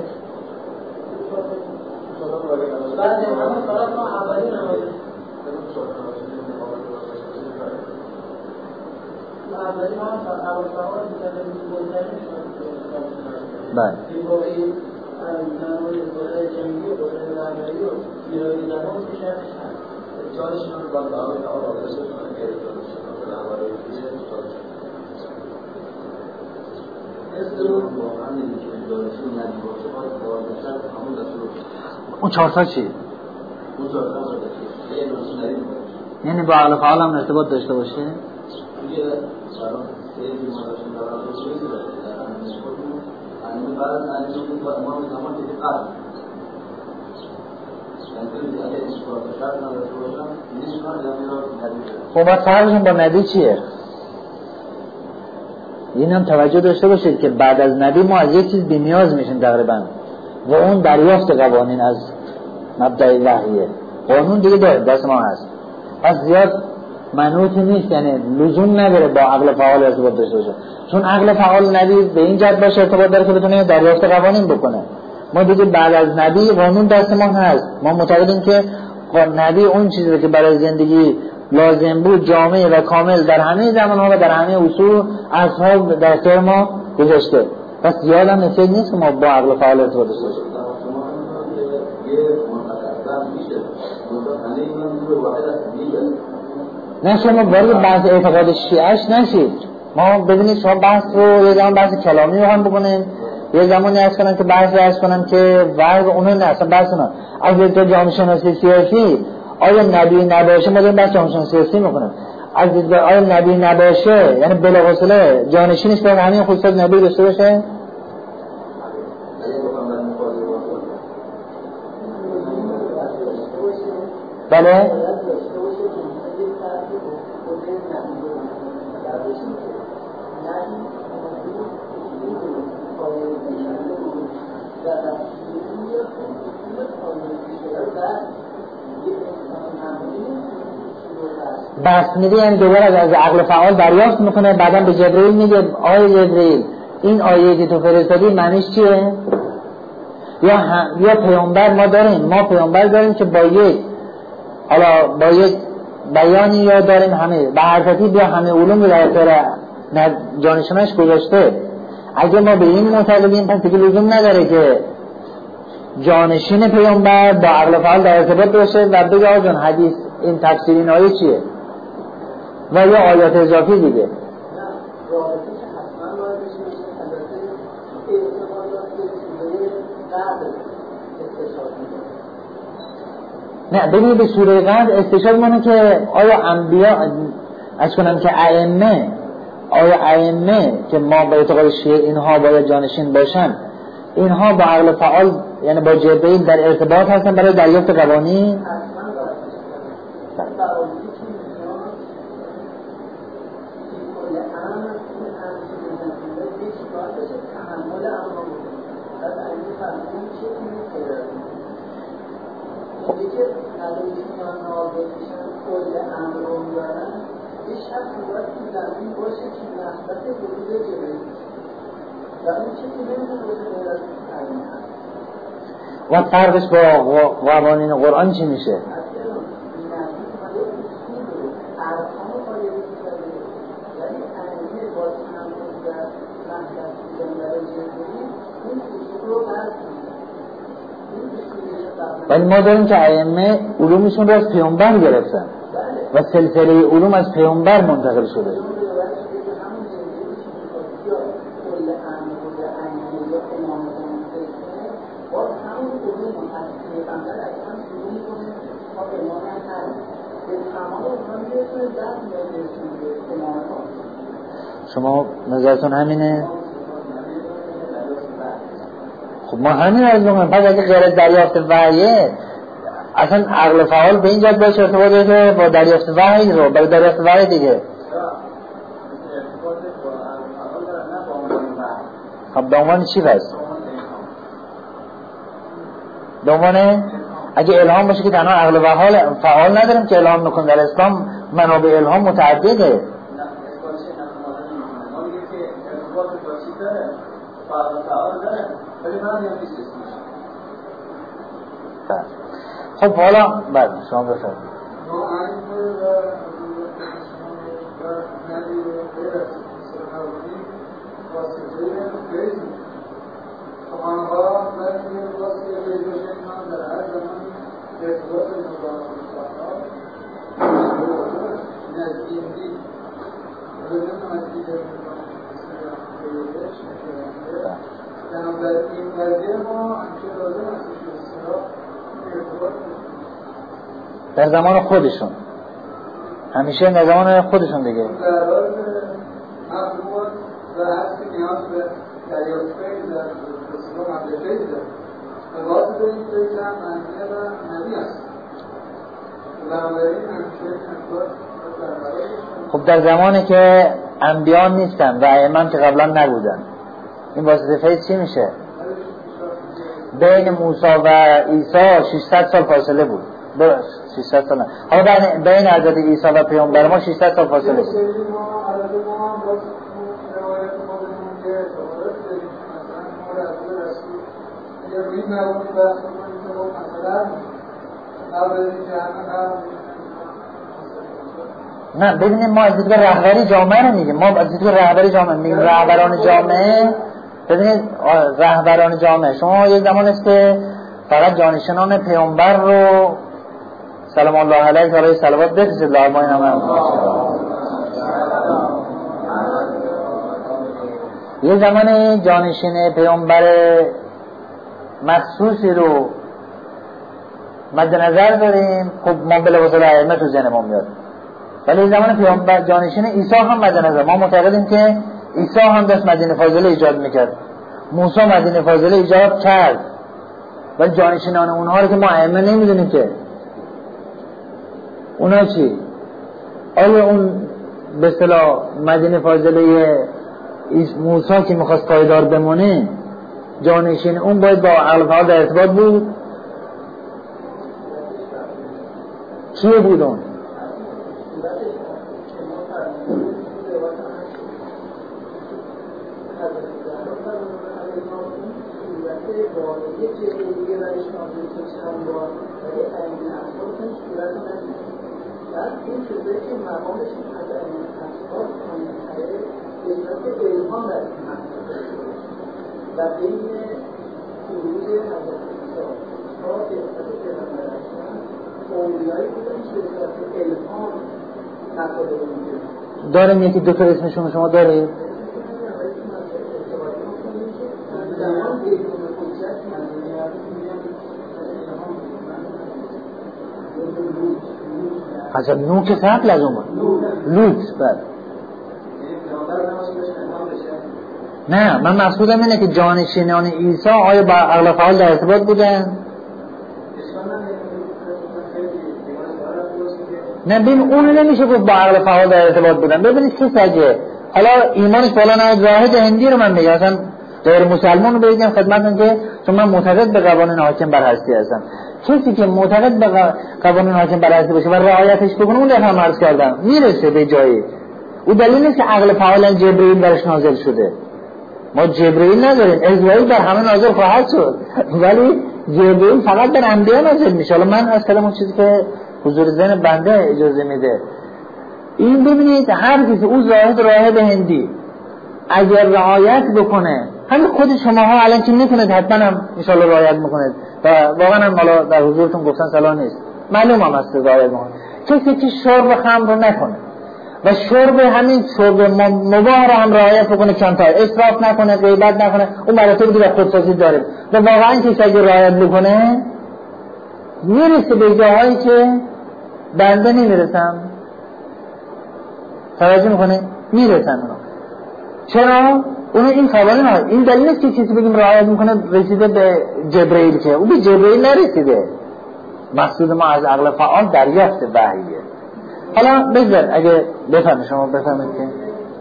S1: بله اون چهار تا چی؟ یعنی با عقل فعال هم ارتباط داشته باشه؟ خب باید فرقشون با نبی چیه؟ این هم توجه داشته باشید که بعد از نبی ما از یک چیز بی‌نیاز میشیم تقریبا، و اون دریافت قوانین از مبدأ وحیه. قانون دیگه داره دست ما هست، پس زیاد منوطی نیست، یعنی لزوم نداره با عقل فعال ارتباط داشته باشه، چون عقل فعال نبی به این جهت باشه ارتباط داره که بتونه دریافت قوانین بکنه. ما دیگه بعد از نبی قانون دست ما هست، ما معتقدیم که نبی اون چیزی که برای زندگی لازم بود جامع و کامل در همه زمان‌ها و در همه اصول اصحاب در اختیار ما گذاشته. پس زیاد هم نفید نیست که ما با عقل فعال ارتباط داشته باشیم. نه شما وارد بحث اعتقاد شیعه‌اش نشید. ما ببینید شما بحث رو یه زمان بحث کلامی رو هم بکنیم، یه زمانی از کنم که بحث رو از کنم که ورد اونو نه اصلا بحث نه. از دیدگاه جامعه شناسی سیاسی آیا نبی نباشه ما داریم بحث جامعه شناسی سیاسی میکنیم. از دیدگاه آیا نبی نباشه یعنی بلافاصله جانشینش باید همین خصوصیات نبی داشته باشه؟ بله؟ پس میده یعنی دوباره از عقل فعال دریافت میکنه، بعدا به جبرئیل میگه آیه جبرئیل این آیه که تو فرستادی معنیش چیه؟ یا هم یا پیامبر ما داریم، ما پیامبر داریم که با یک حالا با یک بیانی یا داریم همه به هر ترتیب یا همه علوم رو در اختیار جانشیناش گذاشته. اگه ما به این معتقدیم پس دیگه لزوم نداره که جانشین پیامبر با عقل فعال در ارتباط باشه و بگه آقا جان حدیث این تفسیر این آیه چیه و یا آیات اضافی دیگه. نه ببینید به سوره قدر استشهاد مونه که آیا انبیا از کنم که ائمه آیا ائمه که ما به اعتقاد شیعه اینها باید جانشین باشن، اینها با عقل فعال یعنی با جبرئیل در ارتباط هستن برای دریافت قوانین؟ و فرقش با قوانین قرآن چی میشه؟ ولی ما داریم که ائمه علومشون رو از پیامبر گرفتن و سلسله علوم از پیامبر منتقل شده. شما نظرتون همینه؟ خب ما همین از میگم. پس اگه غیر دریافت وحیه اصلا عقل فعال به این جد باشه ارتباط داره با دریافت وحی رو برای دریافت وحی دیگه. خب دامن چی پس؟ دامنه اگه الهام باشه که تنها عقل فعال فعال نداریم که الهام میکنه. در اسلام منابع الهام متعدده. خب حالا بعد شما بفرمایید. در زمان خودشون همیشه در زمان خودشون دیگه خب در زمانی که انبیان نیستن و ائمه که قبلا نبودن این واسطه فیض چی میشه؟ بین موسی و عیسی ششصد سال فاصله بود. درست ششصد سال. حالا بین بین حضرت عیسی و پیامبر ما ششصد سال فاصله بود. نه ببینیم ما از دیدگاه رهبری جامعه رو میگیم. ما از دیدگاه رهبری جامعه میگیم رهبران جامعه. ببینید رهبران جامعه شما یک زمان است که فقط جانشینان پیامبر رو سلام الله علیه علیه صلوات بفرستید لارمای نامه یه زمان جانشین پیامبر مخصوصی رو مد نظر داریم. خب ما بلواسه ائمه تو ذهنمون میاد. ولی این زمان پیامبر جانشین عیسی هم مد نظر. ما معتقدیم که عیسی هم داشت مدینه فاضله ایجاد میکرد، موسی مدینه فاضله ایجاد کرد، ولی جانشینان اونها رو که ما ائمه نمیدونیم که اونا چی؟ آیا اون به اصطلاح مدینه فاضله موسی که میخواست پایدار بمونه جانشین اون باید با عقل فعال در ارتباط بود؟ چیه بود اون؟
S2: صورت واقعی جبه دیگه برش نازل که چند بار ولی این اصفارتون صورت ندید بعد این چیزایی که مقامش از این اصفار کنیتره به صورت الهام در این اصفار و بین خروج حضرت عیسی تا به صورت پیغمبر اکرم اولیایی بودن که به صورت الهام نقاله بودن
S1: داریم یکی دو تا اسمشون شما دارید؟ حضرت نوح که قبل از اون لوط بله نه من مقصودم اینه که جانشینان عیسی آیا با عقل فعال در ارتباط بودن؟ نه ببین اون نمیشه گفت با عقل فعال در ارتباط بودن. ببینید که سگه حالا ایمانش بالا نه راهد هندی رو من میگم اصلا غیر مسلمان رو بگم خدمتتون که چون من معتقد به قوانین حاکم بر هستی هستم. کسی که معتقد به قوانین حاکم بر هستی باشه و رعایتش بکنه اون دفعه هم عرض کردم میرسه به جایی. او دلیل نیست که عقل فعال جبرئیل برش نازل شده. ما جبرئیل نداریم، اسرائیل بر همه نازل خواهد شد ولی جبرئیل فقط بر انبیا نازل میشه. حالا من اصلا اون چیزی که حضور ذهن بنده اجازه میده این ببینید هر کسی او زاهد راهب هندی اگر رعایت بکنه همین خود شماها الان که میکنید حتما هم ان شاءالله رعایت میکنید و واقعا هم حالا در حضورتون گفتن صلاح نیست معلوم هم است رعایت میکنه. کسی که شرب خمر رو نکنه و شرب همین شرب مباح رو هم رعایت بکنه کمتر اسراف نکنه غیبت نکنه اون مراتب دیگه خودسازی داره و واقعا کسی اگه رعایت بکنه میرسه به جاهایی که بنده نمیرسم. توجه میکنه میرسن اونا. چرا؟ اون این قوانین ها این دلیل است که کسی بگیم رعایت میکنه رسیده به جبرئیل که او به جبرئیل نرسیده. مقصود ما از عقل فعال دریافت وحیه. حالا بذار اگه بفهمید شما بفهمید که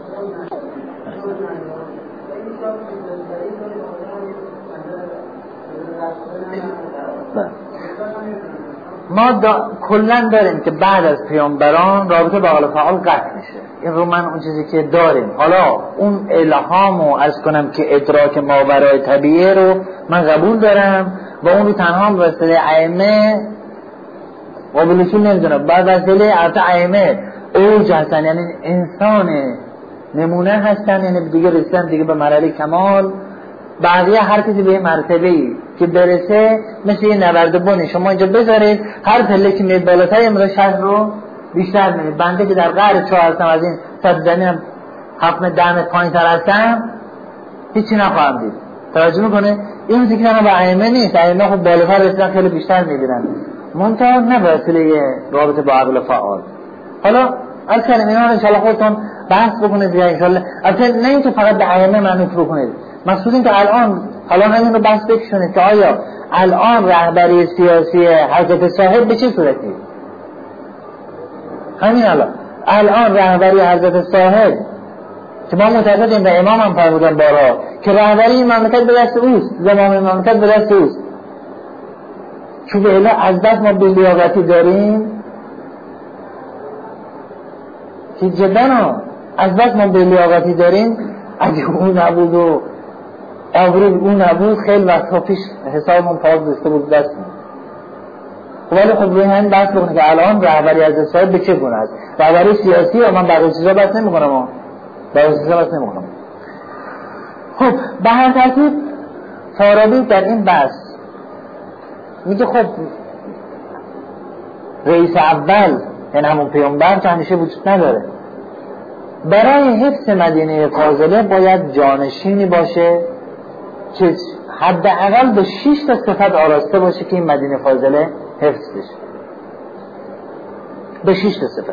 S1: ما دا... کلن داریم که بعد از پیامبران رابطه با عقل فعال قطع میشه. این رو من اون چیزی که داریم حالا اون الهامو از کنم که ادراک ماورای طبیعه رو من قبول دارم و اون رو تنها وسیله ائمه قابلشون نمیدونم بعد وسیله البته ائمه اوج هستن یعنی انسان نمونه هستن یعنی دیگه رسیدن دیگه به مرحله کمال. بقیه هر کسی به مرتبه‌ای که برسه مثل یه نوردبونه شما اینجا بذارید هر پله که میاد بالاتر امروز شهر رو بیشتر می‌بینید. بنده که در قعر چاه هستم از این صد زمینم هفت متر ده متر پایین‌تر هستم هیچی نخواهم دید. توجه میکنه این چیزی که با ائمه نیست. ائمه خب بالاتر رسیدن خیلی بیشتر می‌بینن منتها نه به وسیله رابطه با عقل فعال. حالا از کلمه اینا رو ان شاء الله خودتون بحث بکنید دیگه ان شاء الله. البته نه اینکه فقط به ائمه منوط بکنید مقصود این که الان حالا همین رو بحث بکشونید که آیا الان رهبری سیاسی حضرت صاحب به چه صورتی؟ همین الان الان رهبری حضرت صاحب که ما معتقدیم و امام هم فرمودن بارها که رهبری این مملکت به دست اوست زمام مملکت به دست اوست چون به اله از دست ما بی‌لیاقتی داریم که جدا از دست ما بی‌لیاقتی داریم اگه اون نبود و آبروی اون نبود خیلی وقتا پیش حسابمون پاس داشته بود دست ولی خب روی همین بحث بکنه که الان رهبری از صاحب به چه گونه است. رهبری سیاسی و من بقیه چیزا بحث نمی‌کنم بقیه چیزا بحث نمی‌کنم. خب به هر ترتیب فارابی در این بحث میگه خب رئیس اول یعنی همون پیامبر که همیشه وجود نداره. برای حفظ مدینه فاضله باید جانشینی باشه که حداقل به شش تا صفت آراسته باشه که این مدینه فاضله حفظ بشه. به شش تا صفت.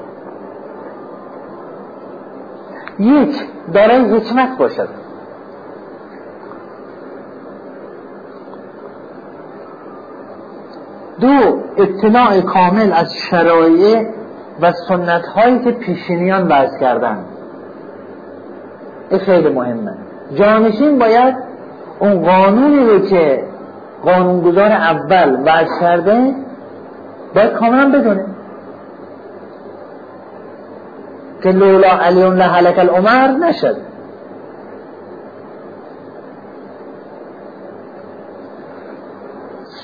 S1: یک، دارای حکمت باشد. دو، اطلاع کامل از شرایع و سنت هایی که پیشینیان وضع کردن. این خیلی مهمه. جانشین باید اون قانونی رو که قانونگذار اول وضع کرده باید کاملا بدونه که لولا علیون لهلک الامر نشد.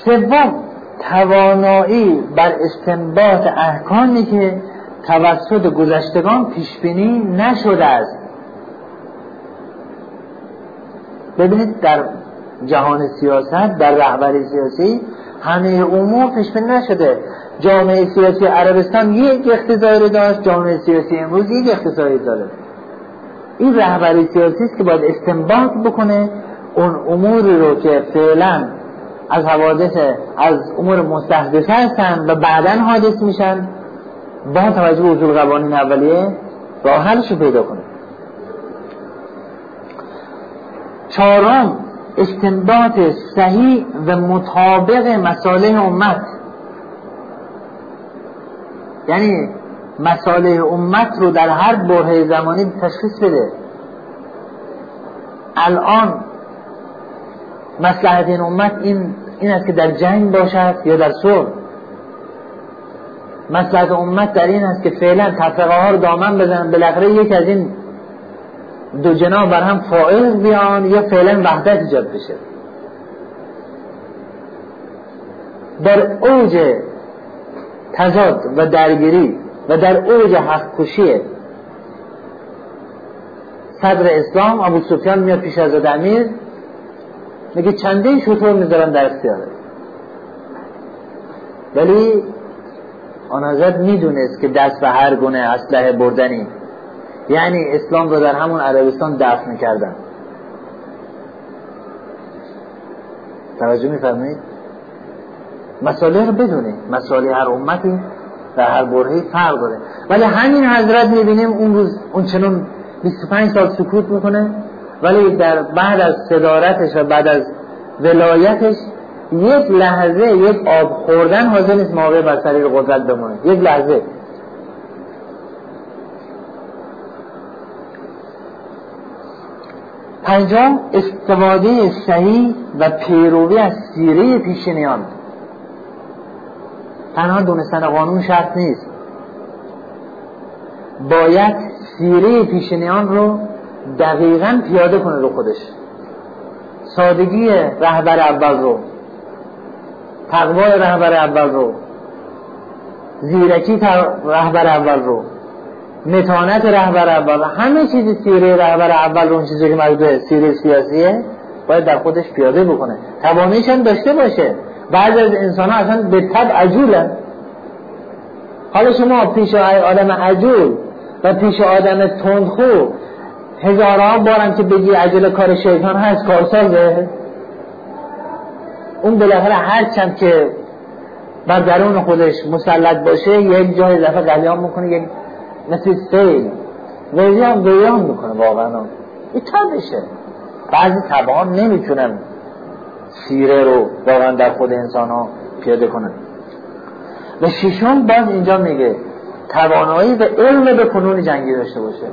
S1: سوم، توانایی بر استنباط احکامی که توسط گذشتگان پیش بینی نشده است. ببینید در جهان سیاست، در رهبری سیاسی همه امور پیش بینی نشده. جامعه سیاسی عربستان یک اقتضایی داشت، جامعه سیاسی امروز یک اقتضایی داره. این رهبری سیاسی است که باید استنباط بکنه اون اموری رو که فعلا از حوادث از امور مستحدثه هستن و بعداً حادث میشن، با توجه به اصول قوانین اولیه راه حلش رو پیدا کنه. چهارم، استنباط صحیح و مطابق مصالح امت، یعنی مصالح امت رو در هر برهه زمانی تشخیص بده. الان مصلحت این امت این این است که در جنگ باشد یا در صلح. مصلحت امت در این است که فعلا تفرقه ها رو دامن بزنن، بالاخره یک از این دو جناح بر هم فائق بیان یا فعلا وحدت ایجاد بشه. در اوج تضاد و درگیری و در اوج حق کشی صدر اسلام ابو سفیان میاد پیش حضرت امیر میگه چندین شطور میذارن در اختیاره، ولی آن حضرت میدونست که دست به هر گونه اسلحه بردنی یعنی اسلام رو در همون عربستان دفن میکردن. توجه میفرمایید؟ مصالح رو بدونید، مصالح هر امتی در هر برهه‌ای فرق داره. ولی همین حضرت میبینیم اون روز اون چنون بیست و پنج سال سکوت میکنه، ولی در بعد از صدارتش و بعد از ولایتش یک لحظه یک آب خوردن حاضر نیست موقع بر سریر قدرت بمونه. یک لحظه. پنجم، استفاده صحیح و پیروی از سیره پیشینیان. تنها دونستن قانون شرط نیست، باید سیره پیشینیان رو دقیقاً پیاده کنه رو خودش. سادگی رهبر اول رو، تقوای رهبر اول رو، زیرکی رهبر اول رو، متانت رهبر اول، همه چیز سیره رهبر اول رو، اون چیزی که مربوط به سیره سیاسیه باید در خودش پیاده بکنه. تواناییش هم داشته باشه. بعضی از انسان ها اصلا به طبع عجولن. حالا شما پیش آدم عجول و پیش آدم تندخو هزارها بارم که بگی عجله کار شیطان هست، کارسازه. اون بالاخره هر چند که بر درون خودش مسلط باشه یک جای دفعه قلیان میکنه، یک مثل سیل ویزیان ویزیان میکنه. واقعا این طبعشه. بعضی طبعا نمیتونن سیره رو واقعا در خود انسان ها پیاده کنن. و ششم باز اینجا میگه توانایی و علم به فنون جنگی داشته باشه.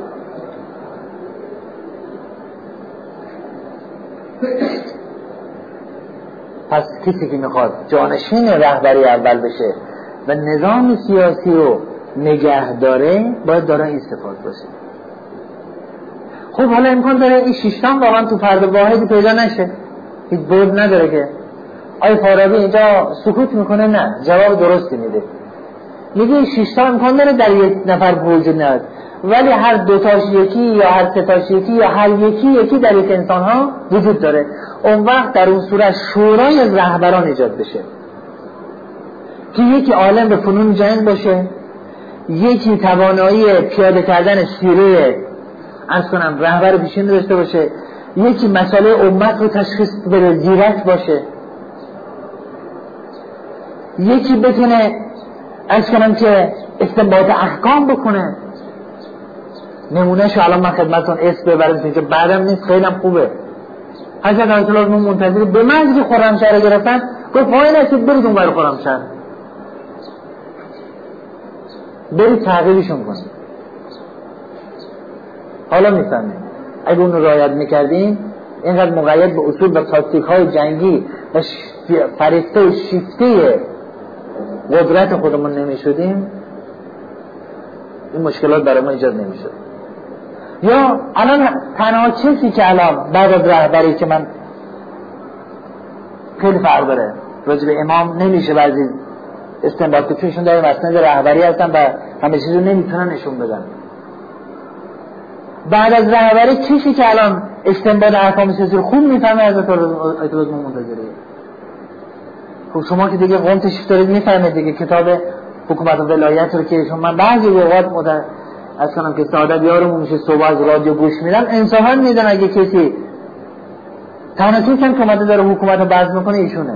S1: پس کسی که میخواد جانشین رهبری اول بشه و نظام سیاسی رو نگه داره باید داره این صفات باشه. خب حالا امکان داره این شیشتام واقعا تو فرد واحدی پیدا نشه، هیچ بود نداره که آی فارابی اینجا سکوت میکنه؟ نه، جواب درستی میده. میگه شیشتام امکان داره در یک نفر وجود نداره، ولی هر دوتاش یکی یا هر سه‌تاش یکی یا هر یکی یکی در یک انسان ها وجود داره. اون وقت در اون صورت شورای از رهبران ایجاد بشه که یکی عالم به فنون جنگ باشه، یکی توانایی پیاده کردن سیره از کنم رهبر پیشین داشته باشه، یکی مسئله امت رو تشخیص بده زیرک باشه، یکی بتونه از کنم که استنباط احکام بکنه. نمونه شو الان من خدمتتون اسم ببرم که بعدم نیست، خیلی هم خوبه. حضرت آیت الله منتظری به محض که خرمشهر گرفتن گفت وای نسید برید اون برای خرمشهر، برید تعقیبشون کنید. حالا میفهمید اگه اون رو رعایت میکردیم اینقدر مقید به اصول و تاکتیک های جنگی و فریفته و شیفته قدرت خودمون نمیشدیم، این مشکلات برای ما ایجاد نمیشد. یا الان تنها چیزی که الان بعد از رهبری که من خیلی فرق داره، راجع به امام نمیشه بعضی استنباط که چونشون داره مسند رهبری هستن و همه چیزو نمیتونن نشون بدن. بعد از رهبری کسی که الان استنباط احکام سیاسی رو خوب میفهمه حضرت آیت الله منتظری. خب شما که دیگه قوم تشریف دارید میفهمید دیگه کتاب حکومت و ولایت رو که ایشون من بعضی اوقات مدر از کنم که سعادت یارمون میشه صبح از رادیو گوش میدم انصافا میدن اگه کسی تنها کسی که اومده داره حکومت رو بحث میکنه ایشونه،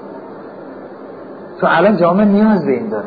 S1: چون الان جامعه نیاز به این داره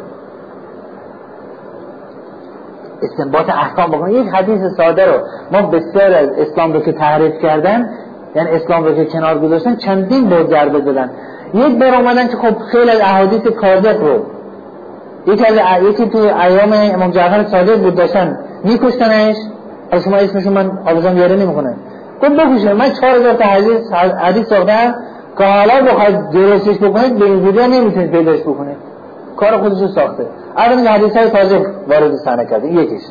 S1: استنباط احکام بکنه. یک حدیث ساده رو ما بسیار از اسلام رو که تحریف کردن، یعنی اسلام رو که کنار گذاشتن، چندین بار ضربه دادن. یک بار اومدن که خب خیلی از احادیث کاذب رو یکی از یکی تو ایام امام جعفر صادق بود داشتن میکشتنش، از شما اسمشون من آوازم یاره نمیکنه، گفت بکشن. من چهار هزار تا حدیث حدیث ساختم که حالا بخواید درستش بکنید به این وجه نمیتونید پیداش بکنید، کار خودشو ساخته. اولا حدیث های تازه وارد صحنه کرده، یکیش.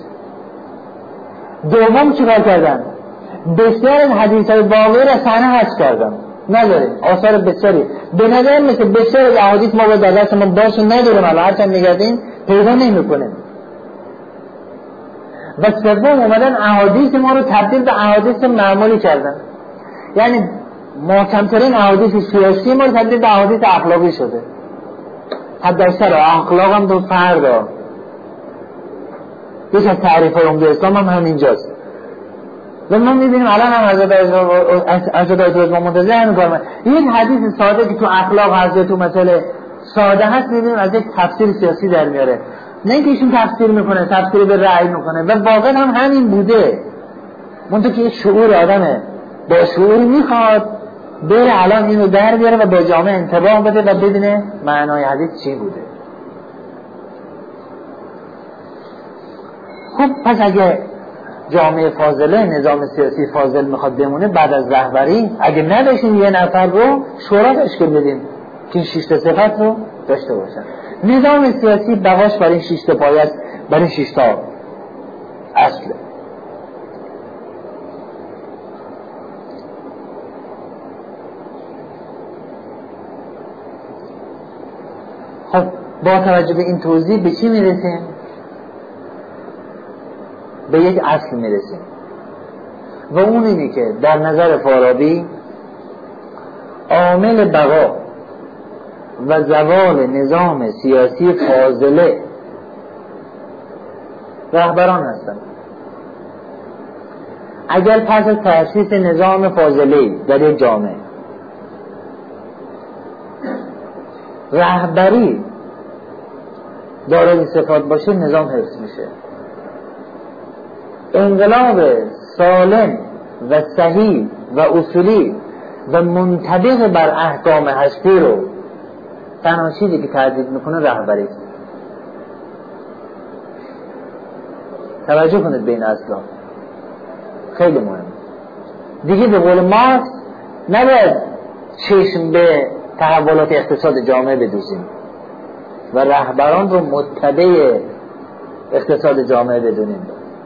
S1: دوم چیکار کردن؟ بسیار از حدیث های باقی را صحنه حذف کردن، نداریم آثار بسیاری. به نظر مثل بسیار از احادیث ما باید در دست ما باشه، نداریم، الان هرچند میگردیم پیدا نمیکنیم. و سوم اومدن احادیث ما رو تبدیل به احادیث معمولی کردن، یعنی محکمترین احادیث سیاسی ما رو تبدیل به احادیث اخلاقی شده. حد اکثر اخلاق هم دو فردا. یک از تعریف های عمده اسلام هم همینجاست. و ما میبینیم الان هم حضرت آیت الله منتظری همین کار میکنن. یک حدیث ساده که تو اخلاق هست، تو مسئله ساده هست، میبینیم از یک تفسیر سیاسی در میاره. نه اینکه ایشون تفسیر میکنه، تفسیر به رأی میکنه و واقعا هم همین بوده. منطقه که یک شعور آدمه با شعور میخواد بره الان اینو در بیاره و با جامعه انتباه بده و ببینه معنای حدیث چی بوده. خب پس اگه جامعه فاضله، نظام سیاسی فاضل میخواد بمونه، بعد از رهبری اگه نداشتیم یه نفر رو شورا تشکیل بدیم که این شش تا صفت رو داشته باشن. نظام سیاسی بقاش برای این شش تا پایه است، برای این شش تا اصله. خب با توجه به این توضیح به چی میرسیم؟ به یک اصل میرسیم و اون اینه که در نظر فارابی عامل بقا و زوال نظام سیاسی فاضله رهبران هستند. اگر پس از تأسیس نظام فاضله در یک جامعه رهبری دارای صفات باشه، نظام حفظ میشه. انقلاب سالم و صحیح و اصولی و منطبق بر احکام هستی رو تنها چیزی که تهدید میکنه رهبری است. توجه کنید به این اصلا، خیلی مهم. دیگه به قول مارکس نباید چشم به تحولات اقتصاد جامعه بدوزیم و رهبران رو متبع اقتصاد جامعه بدونیم.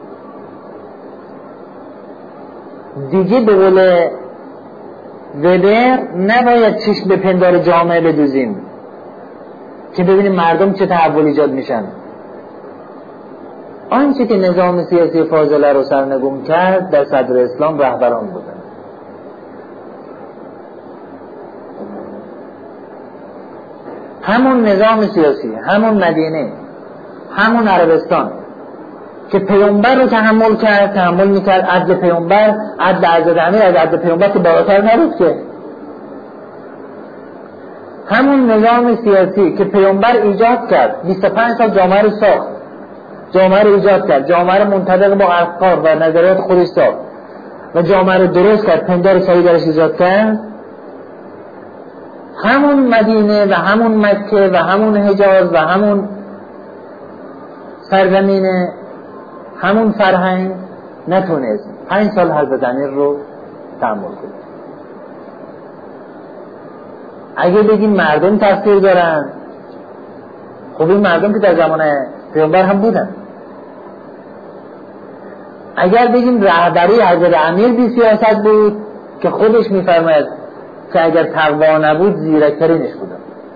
S1: دیگه به قول وبر نباید چشم به پندار جامعه بدوزیم که ببینیم مردم چه تحول ایجاد میشن. آنچه که نظام سیاسی فاضله رو سرنگون کرد در صدر اسلام رهبران بودن. همون نظام سیاسی، همون مدینه، همون عربستان که پیامبر رو تحمل کرد، تحمل میکرد عدل پیامبر، عدل حضرت امیر از عدل پیامبر که بالاتر نبود که. همون نظام سیاسی که پیامبر ایجاد کرد، بیست و پنج سال جامعه رو ساخت، جامعه رو ایجاد کرد، جامعه رو منطبق با افکار و نظریات خودش ساخت و جامعه رو درست کرد، پندار صحیح درش ایجاد کرد. همون مدینه و همون مکه و همون حجاز و همون سرزمین، همون فرهنگ نتونست پنج سال حضرت امیر رو تحمل کنه. اگه بگیم مردم تفسیر دارن، خب این مردم که در زمان پیامبر هم بودن. اگر بگیم رهبری حضرت امیر بی سیاست بود که خودش میفرماید که اگر تقوا نبود زیرکترینش بودن.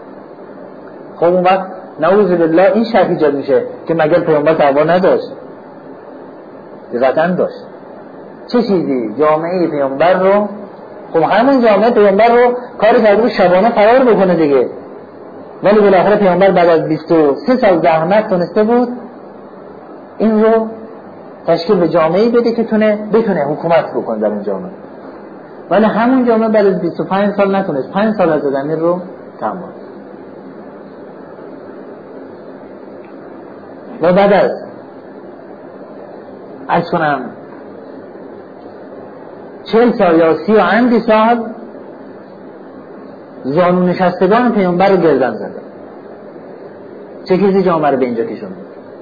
S1: خب اون وقت نعوذ بالله این شک ایجاد میشه که مگر پیامبر تقوا نداشت؟ قطعاً داشت. چه چیزی؟ جامعه پیامبر رو، خب همون جامعه پیامبر رو کاری کرده بود شبانه فرار بکنه دیگه، ولی بالاخره پیامبر بعد از بیست و سه سال زحمت تونسته بود این رو تشکیل به جامعه‌ای بده که تونه بتونه حکومت بکنه در اون جامعه، ولی همون جامعه بعد از بیست و پنج سال نتونست پنج سال از زمین رو تمام. و بعد از از کنم چهل سال یا سی و اندی سال زانو نشستگان پیامبر رو گردن زدن. چه کسی جامعه رو به اینجا کشوند؟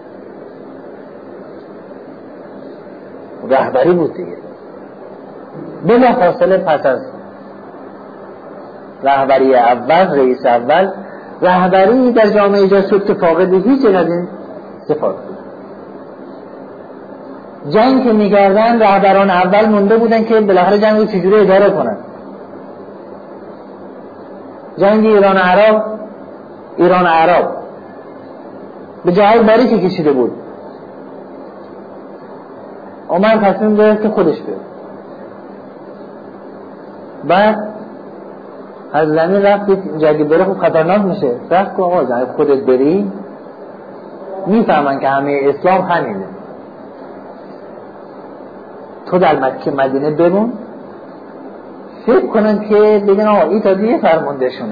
S1: رهبری بود دیگه. بلا فاصله پس از رهبری اول، رئیس اول، رهبری در جامعه ایجاد شد که فاقد هیچ از این صفات بود. جنگ که می‌کردن رهبران اول مونده بودن که بالاخره جنگ رو چجوری اداره کنن. جنگ ایران عراق، ایران عراق به جای باری که کشیده بود، عمر تصمیم گرفت که خودش بیاد. بعد از زمین رفت جنگ بره خب خطرناک میشه، رفت که آقا جنگ خودت بری میفهمن که همه اسلام همینه، تو در مکه مدینه بمون، فکر کنن که بگن آقا این تا دیگه فرماندهشونه،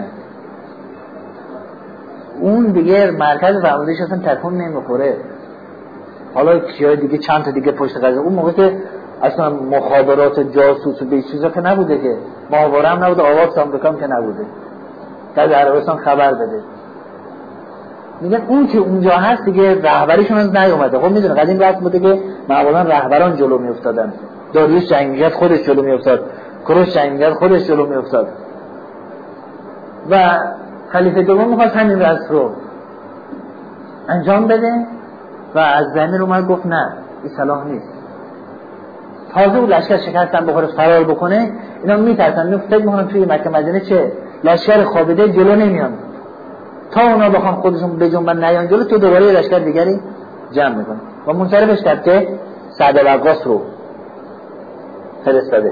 S1: اون دیگه مرکز فرماندهش اصلا تکون نمیخوره. حالا کیای دیگه چند تا دیگه پشت قضیه، اون موقع که اصلا مخابرات جاسوس و به چیزا که نبوده، که ماهواره هم نبوده، آواز آمریکا هم که نبوده در عربستان خبر بده. میگن اون که اونجا هست دیگه رهبریشون از نیومده. خب میدونه قدیم رسم بوده که معمولا رهبران جلو میافتادن، داریوش جنگ میکرد خودش جلو میافتاد، کوروش جنگ میکرد خودش جلو میافتاد، و خلیفه دوم میخواست همین رسم رو انجام بده و از زمین اومد گفت نه این صلاح نیست. تازه اون لشکر شکستن بخوره فرار بکنه، اینا میترسن، میگن فکر میکنن توی مکه مدینه چه لشکر خوابیده جلو نمیان، تا اونا بخوام خودشون بجنبن نیان جلو، تو دوباره لشکر دیگری جمع میکنه و منصرفش کرد که سعد وقاص رو فرستاده.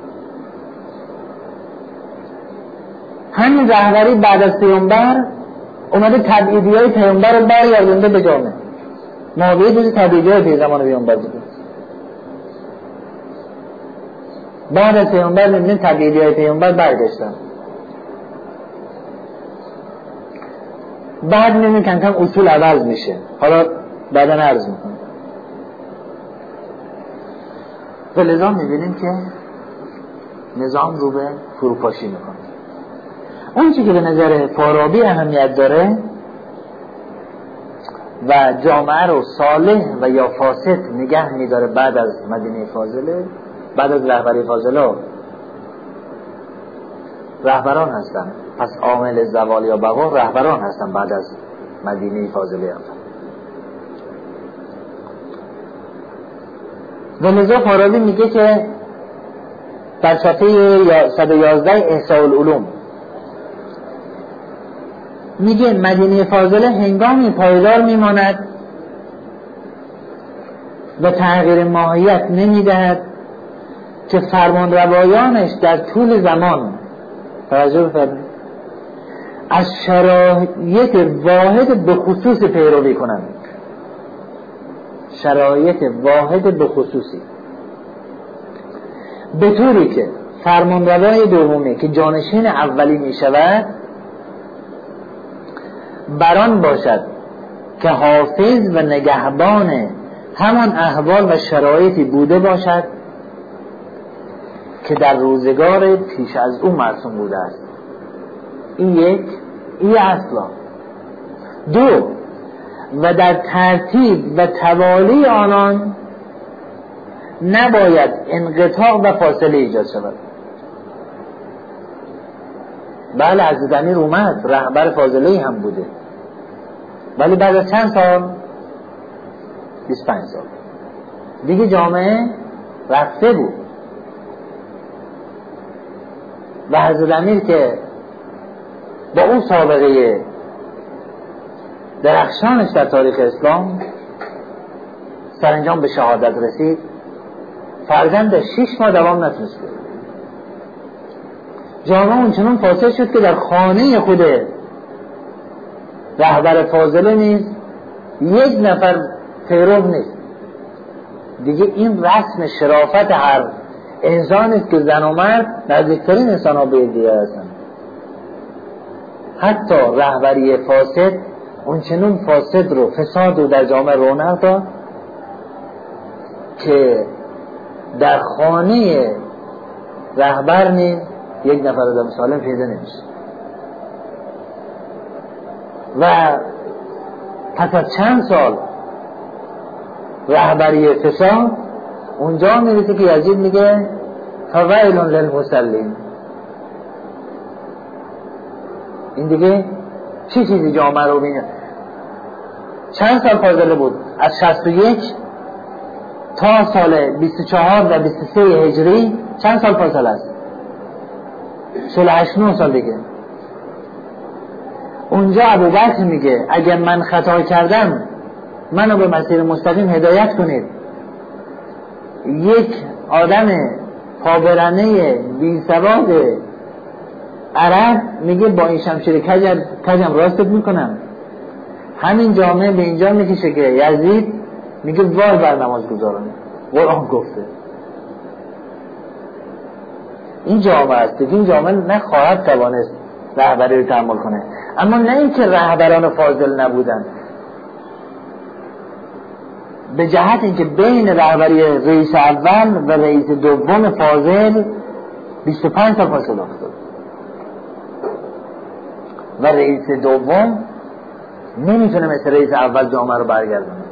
S1: همین رهبری بعد از پیامبر اومده تبعیدیای پیامبر رو برگردونده به جامعه. معاویه جزو تبعیدیای پی زمان پیامبر بود. بعد از پیامبر میبینیم تبعیدیای پیامبر برگشتن. بعد میبینیم کم کم اصول عوض میشه. حالا بعدا عرض میکنم. و لذا میبینیم که نظام رو به فروپاشی میکنه. اون چی که به نظر فارابی اهمیت داره و جامعه رو صالح و یا فاسد نگه میداره بعد از مدینه فاضله، بعد از رهبری فاضله رهبران هستن، پس عامل زوال یا بقا رهبران هستن بعد از مدینه فاضله هم. و لذا فارابی میگه که در صفحه صد و یازده احصاء العلوم میگه مدینه فاضله هنگامی پایدار میماند و تغییر ماهیت نمیدهد که فرمان روایانش در طول زمان توجه بفرمایید از شرایط واحد به خصوص پیروی کنند. شرایط واحد به خصوصی، به طوری که فرمان روای دومی که جانشین اولی می شود بران باشد که حافظ و نگهبان همان احوال و شرایطی بوده باشد که در روزگار پیش از او مرسوم بوده است. این یک، این اصلا. دو، و در ترتیب و توالی آنان نباید انقطاع و فاصله ایجاد شود. بله از زمین اومد، رهبر فاضله هم بوده، ولی بعد از چند سال؟ بیست و پنج سال دیگه جامعه رفته بود و حضرت امیر که با اون سابقه درخشانش در تاریخ اسلام سرانجام به شهادت رسید. فرزند شش ماه دوام نتونست کنه. جامعه اونچنان فاسد شد که در خانه خود رهبر فاضله نیز یک نفر پیرو نیست. دیگه این رسم شرافت هر انسان است که زن و مرد نزدیکترین انسان ها به یکدیگر هستند. حتی رهبری فاسد اونچنون فاسد رو فساد رو در جامعه رونق داد که در خانه رهبر نیز یک نفر آدم سالم پیدا نمیشه. و پس از چند سال رهبری فساد اونجا میرسه که یزید میگه فویل للمصلین. این دیگه چی چیزی جامعه رو بینه. چند سال فاضله بود؟ از شصت و یک تا سال بیست و چهار و بیست و سه هجری چند سال فاصله است؟ چهل و هشت نه سال دیگه. اونجا ابوبکر میگه اگر من خطا کردم منو به مسیر مستقیم هدایت کنید. یک آدم پابرنه بی سواد عرب میگه با این شمشیر کجم, کجم راستت میکنم. همین جامعه به اینجا میکشه که یزید میگه وای بر نماز گذارانه. قرآن گفته این جامعه است که این جامعه نخواهد توانست رهبری رو تحمل کنه. اما نه اینکه رهبران فاضل نبودن، به جهت اینکه بین رهبری رئیس اول و رئیس دوم فاضل بیست و پنج سال فاصله افتاد و رئیس دوم نمیتونه مثل رئیس اول جامعه رو برگردونه.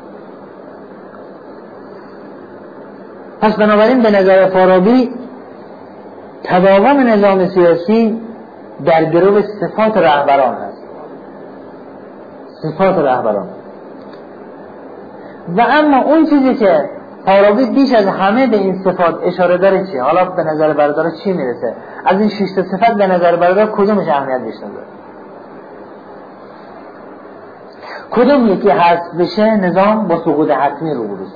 S1: پس بنابراین به نظر فارابی تداوم نظام سیاسی در گروه صفات رهبران هست. صفات رهبران. و اما اون چیزی که فارابی بیش از همه به این صفات اشاره داره چیه؟ حالا به نظر برادر چی میرسه؟ از این شش تا صفت به نظر برادر کدومش اهمیت بیشتر داره؟ کدوم یکی حذف بشه نظام با سقوط حتمی رو برسه؟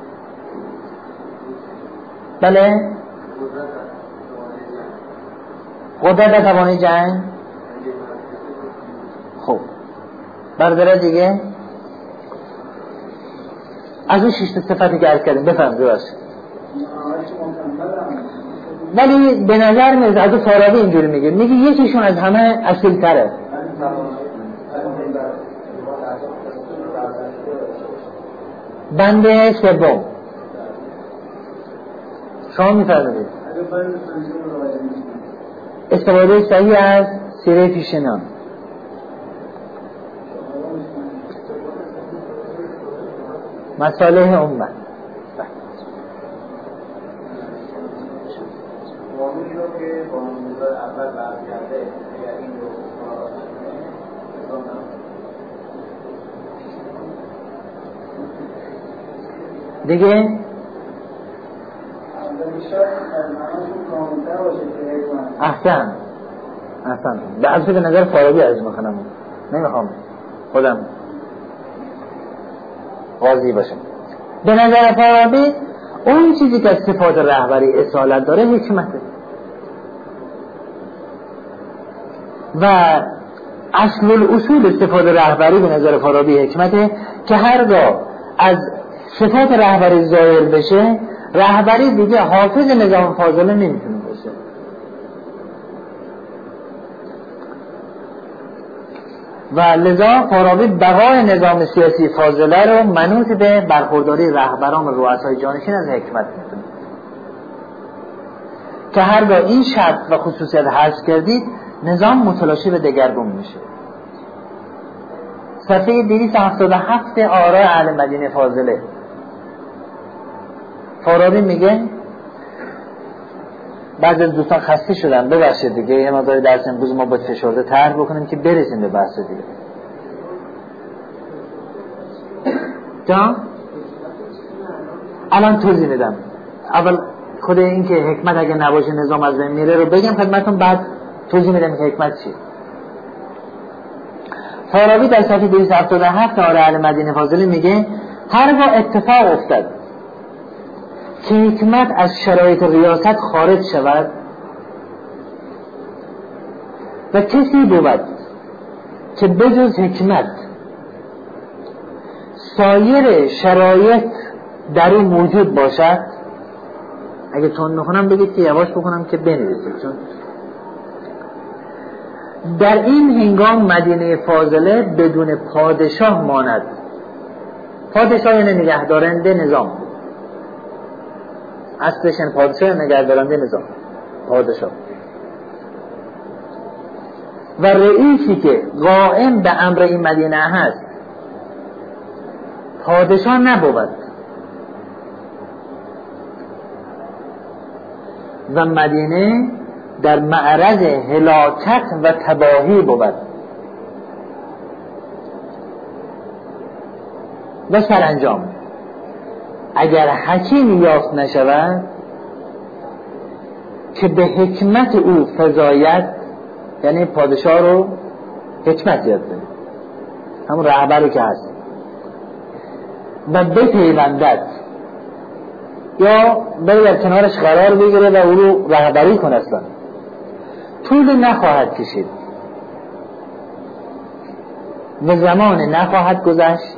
S1: بله؟ قدرت توانی جنگ. خب برادر دیگه از اون شش صفتی که عرض کردیم بفهم ببخشید. ولی به نظر میاد از فارابی اینجوری میگه میگه یکیشون از همه اصیل تره. بنده سوم شما میفرمایید استفاده صحیح از سیره پیشنان. مصالح امت. دیگه احسن احسن به از به نظر فارابی از میکنم، نمیخوام خودم قاضی باشم. به نظر فارابی اون چیزی که صفات رهبری اصالت داره حکمته و اصل الاصول صفات رهبری به نظر فارابی حکمته که هرگاه از صفات رهبری ظاهر بشه رهبری دیگه حافظ نظام فاضله نمیتونه باشه. و لذا فارابی بقای نظام سیاسی فاضله رو منوط به برخورداری رهبران و رؤسای جانشین از حکمت میتونه که هرگاه این شرط و خصوصیت حذف کردید نظام متلاشی به دگرگون میشه. صفحه دویست و هفتاد و هفت آراء اهل مدینه فاضله فارابی میگه بعضی از دوستان خسته شدن ببخشید دیگه یه مقدار درس امروز ما باید فشرده طرح بکنیم که برسیم به بحث دیگه. جان الان توضیح میدم. اول خود این که حکمت اگه نباشه نظام از بین میره رو بگم خدمتتون، بعد توضیح میدم که حکمت چیه. فارابی در صفحه دویست و هفتاد و هفت آره اهل مدینه فاضله میگه هرگاه اتفاق افتاد که حکمت از شرایط ریاست خارج شود و کسی بود که بجز حکمت سایر شرایط در اون موجود باشد، اگه تون میخونم بگید که یواش بکنم که بنویسید، چون در این هنگام مدینه فاضله بدون پادشاه ماند. پادشاه یعنی نگهدارنده نظام، اصلش یعنی پادشاه یعنی نگهدارنده نظام، پادشاه و رئیسی که قائم به امر این مدینه هست پادشاه نبود و مدینه در معرض هلاکت و تباهی بود. و سرانجام اگر حکیمی یافت نشود که به حکمت او فضایت، یعنی پادشاه رو حکمت یاد بده، همون رهبری که هست، و بپیوندد یا بره در کنارش قرار بگیره و او رو رهبری کنه، اصلا طول نخواهد کشید و زمان نخواهد گذشت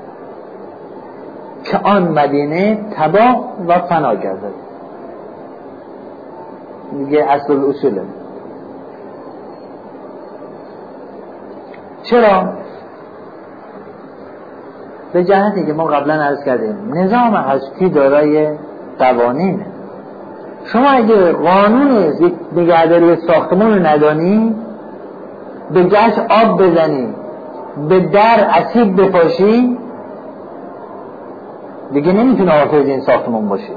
S1: که آن مدینه تباه و فنا گردد. میگه اصل الاصوله. چرا؟ به جهتی که ما قبلا عرض کردیم نظام هستی دارای قوانینه. شما اگه قانون نگهداری ساختمون رو ندانی، به گچ آب بزنی، به در اسید بپاشی، دیگه نمیتونه حافظ این ساختمون باشه.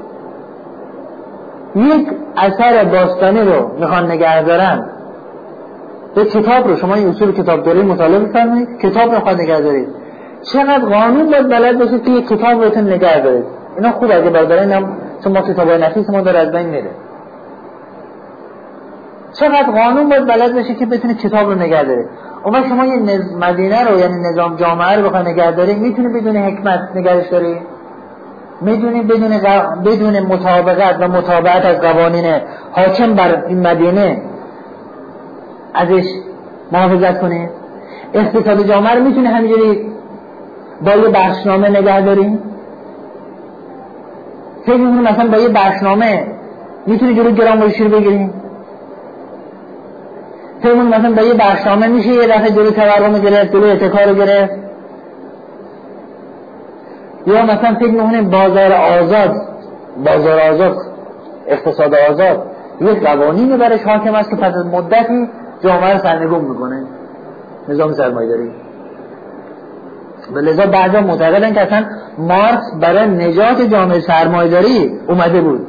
S1: یک اثر باستانی رو میخوان نگه دارن، به کتاب رو شما این اصول کتابداری مطالعه بفرمایید، کتاب رو خواهد نگه دارید، چقدر قانون باید بلد باشید که یک کتاب رو نگه دارید. اینا خوب اگه بردارین، هم چون ما کتابای نفیس ما داره از بین میره. چقدر قانون باید بلد باشید که بتونید کتاب رو نگه دارید. اون وقت شما یه نظ... مدینه رو یعنی نظام جامعه رو بخواید نگه دارید، میتونه بدون حکمت نگهش دارید، میدونی بدون ق... بدون مطابقت و مطابقت از قوانین حاکم بر این مدینه ازش محافظت کنید. اقتصاد جامعه رو میتونه همینجوری با یه بخشنامه نگه داریم. فکر می‌کنید مثلا با یه بخشنامه میتونی جلوی گرانبهایی رو بگیریم؟ فکر می‌کنید مثلا با یه بخشنامه میشه یه دفعه جلوی تورم گرفت، جلوی اتکار رو گرفت؟ یا مثلا فکر می‌کنید بازار آزاد، بازار آزاد، اقتصاد آزاد یک قوانینی برش حاکم است که پس از مدتی جامعه رو سرنگون میکنه، نظام سرمایه‌داری. ولذا بعضا معتقدن که اصلا مارکس برای نجات جامعه سرمایه‌داری اومده بود،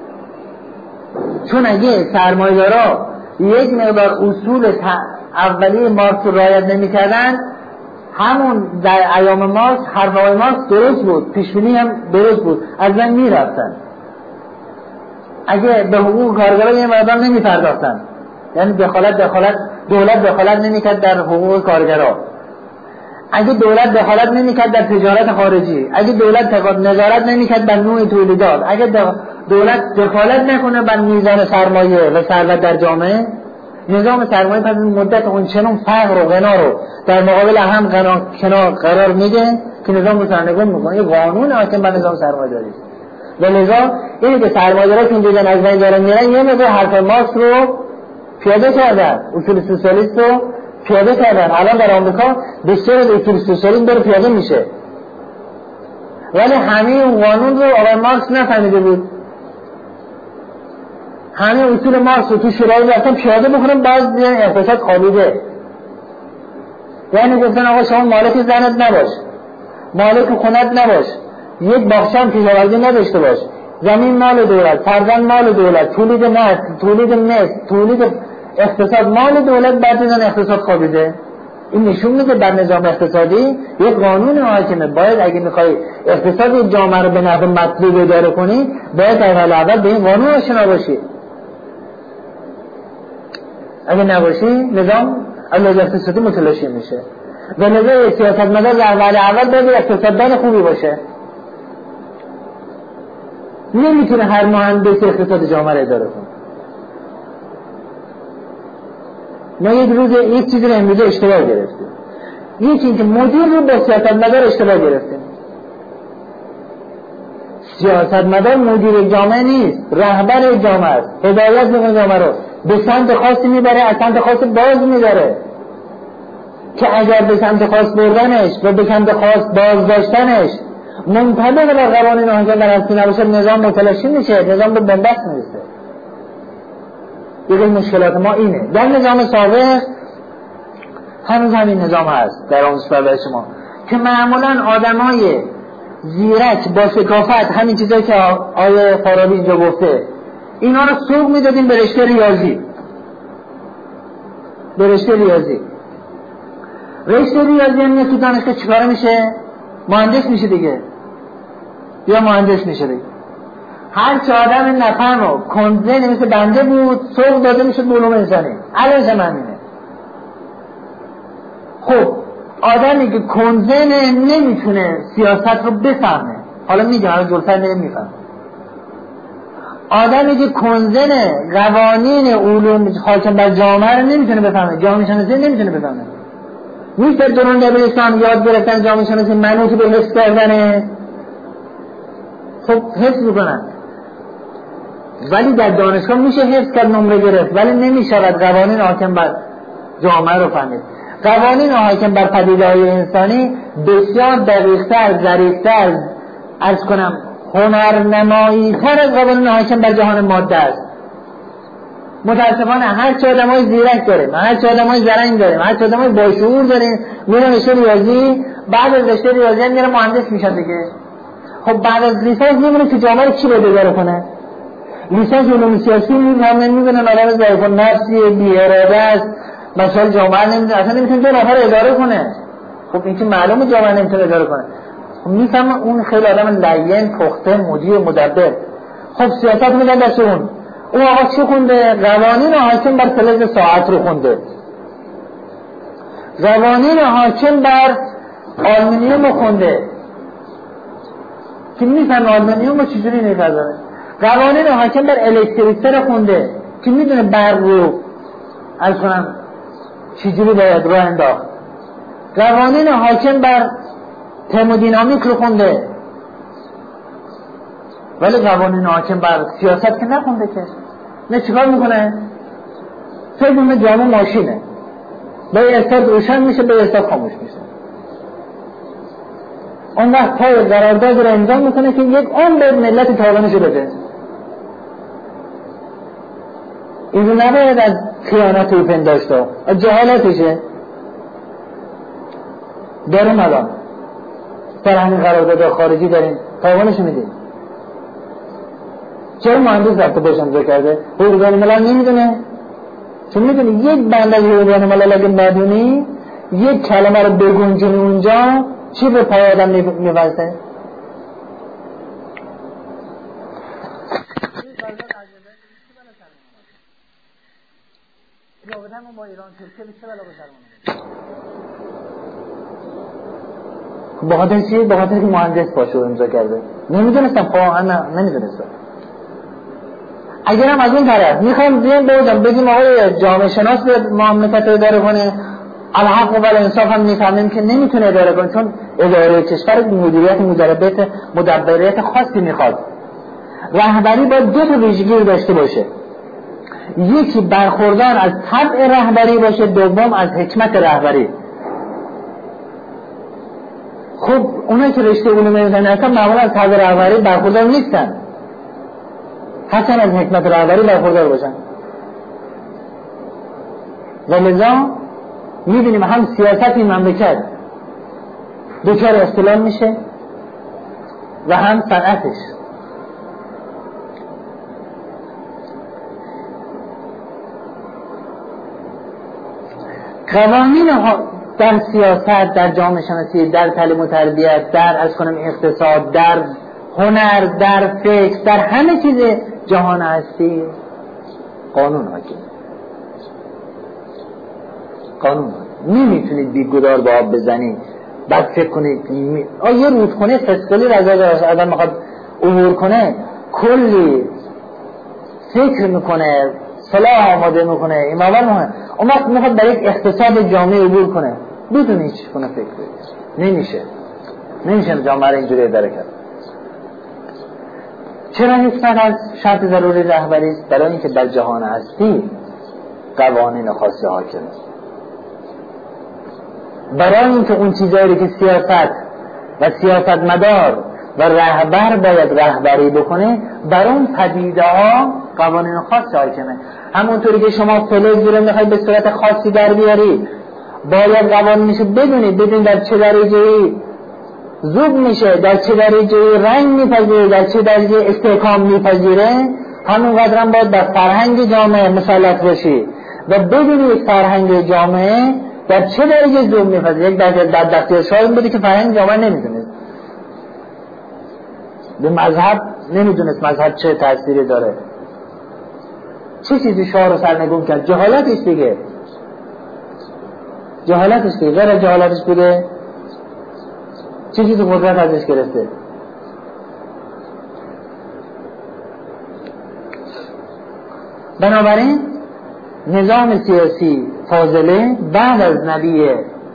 S1: چون اگه سرمایه‌دارا یک مقدار اصول اولیه مارکس رو رعایت نمی‌کردن، همون در ایام مارکس حرف‌های مارکس درست بود، پیشبینی هم درست بود، از بین میرفتن. اگه به حقوق کارگرها یه مقدار نمی‌پرداختن، یعنی دخالت دخالت دولت دخالت نمی‌کرد در حقوق کارگرها، اگه دولت دخالت نمی‌کرد در تجارت خارجی، اگه دولت نظارت نمی‌کرد بر نوع تولیدات، اگه دولت دخالت نکنه بر میزان سرمایه و ثروت در جامعه، نظام سرمایه پس مدت اون چنون فقر و غنا رو در مقابل هم کنار قرار میده که نظام رو سرنگون میکنه. یه قانون حاکم بر نظام سرمایه‌داری است. ولذا اینه که سرمایه‌دارا که اینجا از بین دارن میرن، یه مقدار حرف مارکس رو پیاده کردن، اصول سوسیالیست رو پیاده کردن. الان در آمریکا بسیار از اصول سوسیالیسم داره پیاده میشه، ولی همه اون قانون رو آقای مارکس نفهمیده بود. همه اصول مارکس رو تو شورای رفتن پیاده بکنن، باز دیدن اقتصاد خوابیده. یعنی گفتن آقا شما مالک زنت نباش، مالک خونت نباش، یک باغچه هم کشاورزی نداشته باش، زمین مال دولت، فرزند مال دولت، تولید نفت، تولید مس، تولید اقتصاد مال دولت، بعد دیدن اقتصاد خوابیده. این نشون میده در نظام اقتصادی یک قانون حاکمه. باید اگه میخوای اقتصاد جامعه رو به نفع مطلوب اداره کنی، باید در اول به این قانون آشنا باشی. اگه نباشی نظام از اقتصادی متلاشی میشه. و لذا سیاستمدار در اول اول باید اقتصاددان خوبی باشه. نمیتونه هر مهندس اقتصاد جامعه رو اداره کنه. ما یک روز یک چیزی رو امروز اشتباه گرفتیم. یکی اینکه مدیر رو با سیاستمدار اشتباه گرفتیم. سیاستمدار مدیر جامعه نیست، رهبر جامعه است. هدایت میکنه جامعه رو، به سمت خاصی میبره، از سمت خاصی باز میداره که اگر به سمت خاص بردنش و به سمت خاص باز داشتنش منطبق بر قوانین حاکم بر هستی نباشه، نظام متلاشی میشه، نظام به بنبست میرسه. یکی مشکلات ما اینه. در نظام سابق هنوز همین نظام هست در آموزش پرورش ما که معمولا آدمای زیرک با ثقافت، همین چیزایی که آیه فارابی اینجا گفته، اینا رو سوق میدادیم به رشته ریاضی. به رشته ریاضی رشته ریاضی هم تو دانشگاه چیکار میشه؟ مهندس میشه دیگه، یا مهندس میشه دیگه. هر چه آدم نفهم و کنزه مثل بنده بود سوق داده میشد به علوم انسانی. الان زمانینه. خب آدمی که کنزه نمیتونه سیاست رو بفهمه، حالا میگم الان جلوتر میرم میفهمه. آدمی که کنزه قوانین علوم حاکم بر جامعه رو نمیتونه بفهمه، جامعه شناسی نمیتونه بفهمه. نیست در دوران دبیرستان یاد گرفتن جامعه شناسی منوط به حفظ کردنه. خب حفظ میکنن، ولی در دانشگاه میشه حفظ کرد، نمره گرفت، ولی نمیشود قوانین حاکم بر جامعه رو فهمید. قوانین حاکم بر پدیده‌های انسانی بسیار دقیق‌تر، ظریف‌تر، عرض کنم هنرنمایی‌تر از قوانین حاکم بر جهان ماده است. متاسفانه هر چه آدمای زیرک داریم، هر چه آدمای زرنگ داریم، هر چه آدمای با شعور داریم، میرن رشته ریاضی، بعد از رشته ریاضی میرن مهندس میشن دیگه. خب بعد از لیسانس میمونه که جامعه چی رو اداره کنه؟ لیسانس علوم سیاسی میفهمن، نمیدونن آدم ضعیف النفسی، بی اراده است، مسائل جامعه نمیدونه، اصلا نمیتونه دو نفر اداره کنه. خب این که معلومه جامعه نمیتونه اداره کنه. خب میفهمن اون خیلی آدم لین، پخته، مدیر، مدبر. خب سیاست میدن دست اون. اون آقا چی خونده؟ قوانین حاکم بر فلز ساعت رو خونده. قوانین حاکم بر آلومینیوم رو خونده. که میفهمه آلومینیوم رو چجوری نگذاره. قوانین حاکم بر الکتریسیته رو خونده که میدونه برق رو عرض کنم چجوری باید راه انداخت. قوانین حاکم بر ترمودینامیک رو خونده، ولی قوانین حاکم بر سیاست که نخونده که. نه چیکار میکنه؟ فکر میکنه جامعه ماشینه، به استاد روشن میشه، به استاد خاموش میشه. اون وقت پای قرارداد رو امضا میکنه که یک عمر به ملت تاوانشو بده. این رو نباید از خیانت او پنداشته، از جهالتشه. داریم الان در همین قرارداد خارجی داریم تاوانشو میدیم. چرا مهندس رفته باش امضا کرده؟ حقوق بین الملل نمیدونه؟ چون میدونی یک بند از حقوق بین الملل اگه ندونی، یک کلمه رو بگنجونی اونجا، چی به پای آدم میوزه؟ رابطه‌مون با ایران ترکیه چه بلا بسرمونه؟ به خاطر چی؟ به خاطر که مهندس باشه امضا کرده. نمیدونستم، خواهر نه نمیدونستم. اگرم از اون طرف میخوام بیان بودم بگیم آقای جامعه شناس به مملکت اداره کنه، الحق و الانصاف هم میفهمیم که نمیتونه اداره کنه، چون اداره کشور مدیریت مدربیت مدبریت خاصی میخواد. رهبری باید دو تا ویژگی داشته باشه، یکی برخوردار از طبع رهبری باشه، دوم از حکمت رهبری. خب اونایی که رشته علوم انسانی هستن معمولا از طبع رهبری برخوردار نیستن، حسن از حکمت رهبری برخوردار باشن. و لذا میبینیم هم سیاست این مملکت دچار اختلال میشه و هم صنعتش. قوانین در سیاست، در جامعه شناسی، در تعلیم و تربیت، در از کنم اقتصاد، در هنر، در فکر، در همه چیز جهان هستی قانون حاکم. قانون حاکم. نمیتونید بیگدار با آب بزنید بعد فکر کنید می... آه یه رودخونه فسقلی را از آدم میخواد عبور کنه کلی فکر میکنه سلاح آماده میکنه این اول مهم اون وقت میخواد برای یک اقتصاد جامعه عبور کنه بدون هیچ کنه فکر نمیشه نمیشه جامعه را اینجوری اداره کرد. چرا حکمت از شرط ضروری رهبری است؟ برای اینکه در جهان هستی قوانین خاصی حاکمه، برای اینکه اون چیزایی که سیاست و سیاستمدار و رهبر باید رهبری بکنه بر اون پدیده ها قوانین خاصی حاکمه. همونطوری که شما فلز رو میخواید به صورت خاصی در بیاری باید قوانینش بدونید، بدونید در چه درجه‌ای زوب میشه، در چه درجه رنگ میپذیره، در چه درجه استحکام میپذیره. همون قدر هم باید در فرهنگ جامعه مسلط باشی و بدونی یک فرهنگ جامعه در چه درجه زوب میپذیره. یک درجه در دستور شاید بده که فرهنگ جامعه نمیدونست، به مذهب نمیدونست مذهب چه تأثیری داره، چه چیزی شاه رو سرنگون کرد. جهالتش دیگه، جهالتش دیگه، غیر جهالتش بوده چه چیزی قدرت ازش گرفته. بنابراین نظام سیاسی فاضله بعد از نبی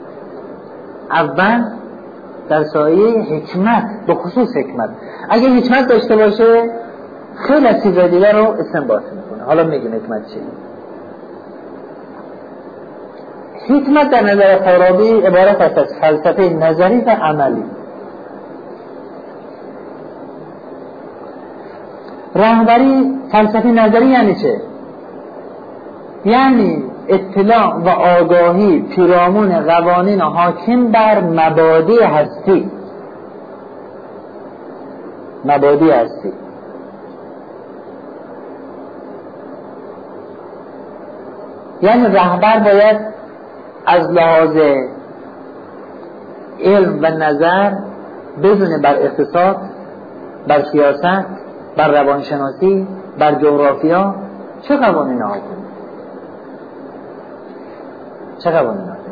S1: اول در سایه حکمت، به خصوص حکمت. اگه حکمت داشته باشه خیلی از چیزهای دیگر رو استنباط میکنه. حالا میگیم حکمت چیه. حکمت در نظر فارابی عبارت است از فلسفه نظری و عملی. رهبری فلسفه نظری یعنی چه؟ یعنی اطلاع و آگاهی پیرامون قوانین حاکم بر مبادی هستی. مبادی هستی یعنی رهبر باید از لحاظ علم و نظر بدونه بر اقتصاد، بر سیاست، بر روانشناسی، بر جغرافیا چه قوانین حاکمه، چه قوانین حاکمه،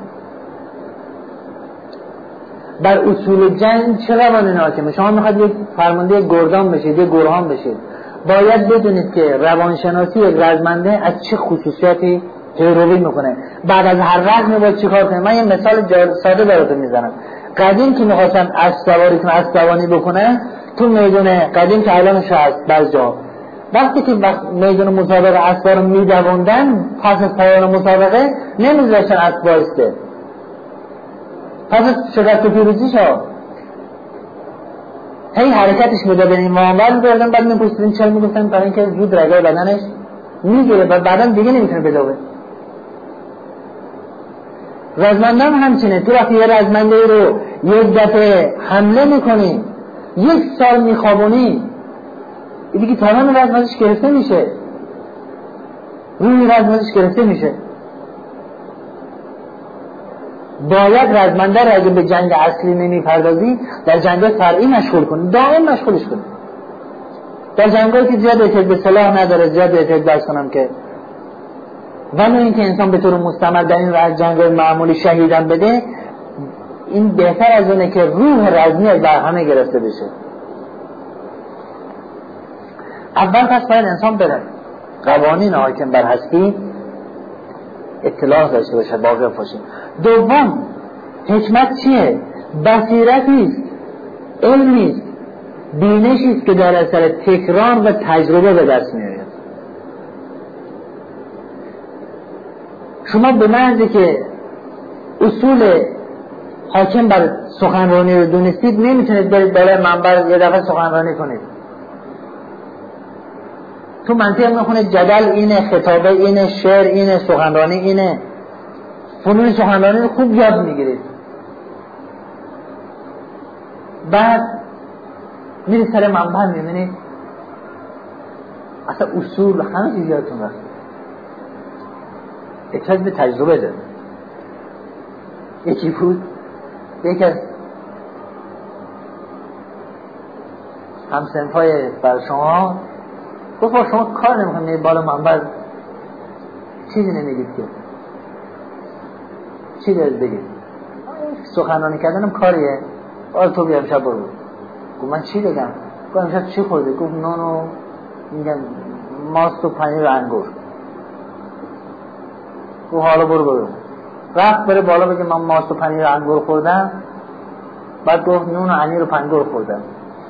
S1: بر اصول جنگ چه قوانین حاکمه. شما میخواید یک فرمانده گردان بشید، یک گرهان بشید، باید بدونید که روانشناسی یک رزمنده از چه خصوصیاتی پیروی میکنه، بعد از هر رزمی باید چیکار کنه. من یه مثال ساده براتون میزنم. قدیم که میخواستن اسب سواری کنه، اسب دوانی بکنه تو میدون قدیم که الان هست بعض جا، وقتی که میدون مسابقه اسبا رو میدووندن پس از پایان مسابقه نمیذاشتن اسب وایسته، پس از شکست و پیروزیش ها هی حرکتش میدادن، این معامل میدادن، بعد میپرسیدن چرا، میگفتن برای اینکه زود رگای بدنش میگیره و بعدا دیگه نمیتونه بدوه. رزمنده هم همچنه. تو وقتی یه رزمنده رو یک دفعه حمله میکنی یک سال میخوابونی دیگه تمام رزمندش گرفته میشه، روی رزمندش گرفته میشه. باید رزمنده رو اگه به جنگ اصلی نمیپردازی در جنگ فرعی مشغول کنی، دائم مشغولش کنی. در جنگایی که زیاد احتیاج به سلاح نداره زیاد احتیاج درس کنم که ولی اینکه انسان به طور مستمر در این جنگای معمولی شهیدن بده، این بهتر از اونه که روح رزمی از بر همه گرفته بشه. اول پس باید انسان بره قوانین حاکم بر هستی اطلاع داشته باشه، واقف باشه. دوم حکمت چیه؟ بصیرتی است، علمی است، بینشی است که در اثر تکرار و تجربه به دست میآید. شما به محضی که اصول حاکم بر سخنرانی رو دونستید نمیتونید برید بالای منبر یه دفعه سخنرانی کنید. تو منطق میخونه جدل اینه، خطابه اینه، شعر اینه، سخنرانی اینه، فنون سخنرانی رو خوب یاد میگیرید. بعد میرید سر منبر میبینید اصلا اصول همه چیز یادتون رفت. احتیاج به تجربه داره. یکی بود یکی از همسنفای بر شما گفت شما کار نمیکنید بالا منبر چیزی نمیگید که چی دارید بگید؟ سخنرانی کردنم کاریه. آره تو بیا امشب برو. گفت من چی بگم؟ گفت امشب چی خوردی؟ گفت نان و میگم ماست و پنیر و انگور. گفت حالا برو برو. رفت بره بالا بگه من ماست و پنیر و انگور خوردم. بعد گفت نون و انیر و پنیر خوردم.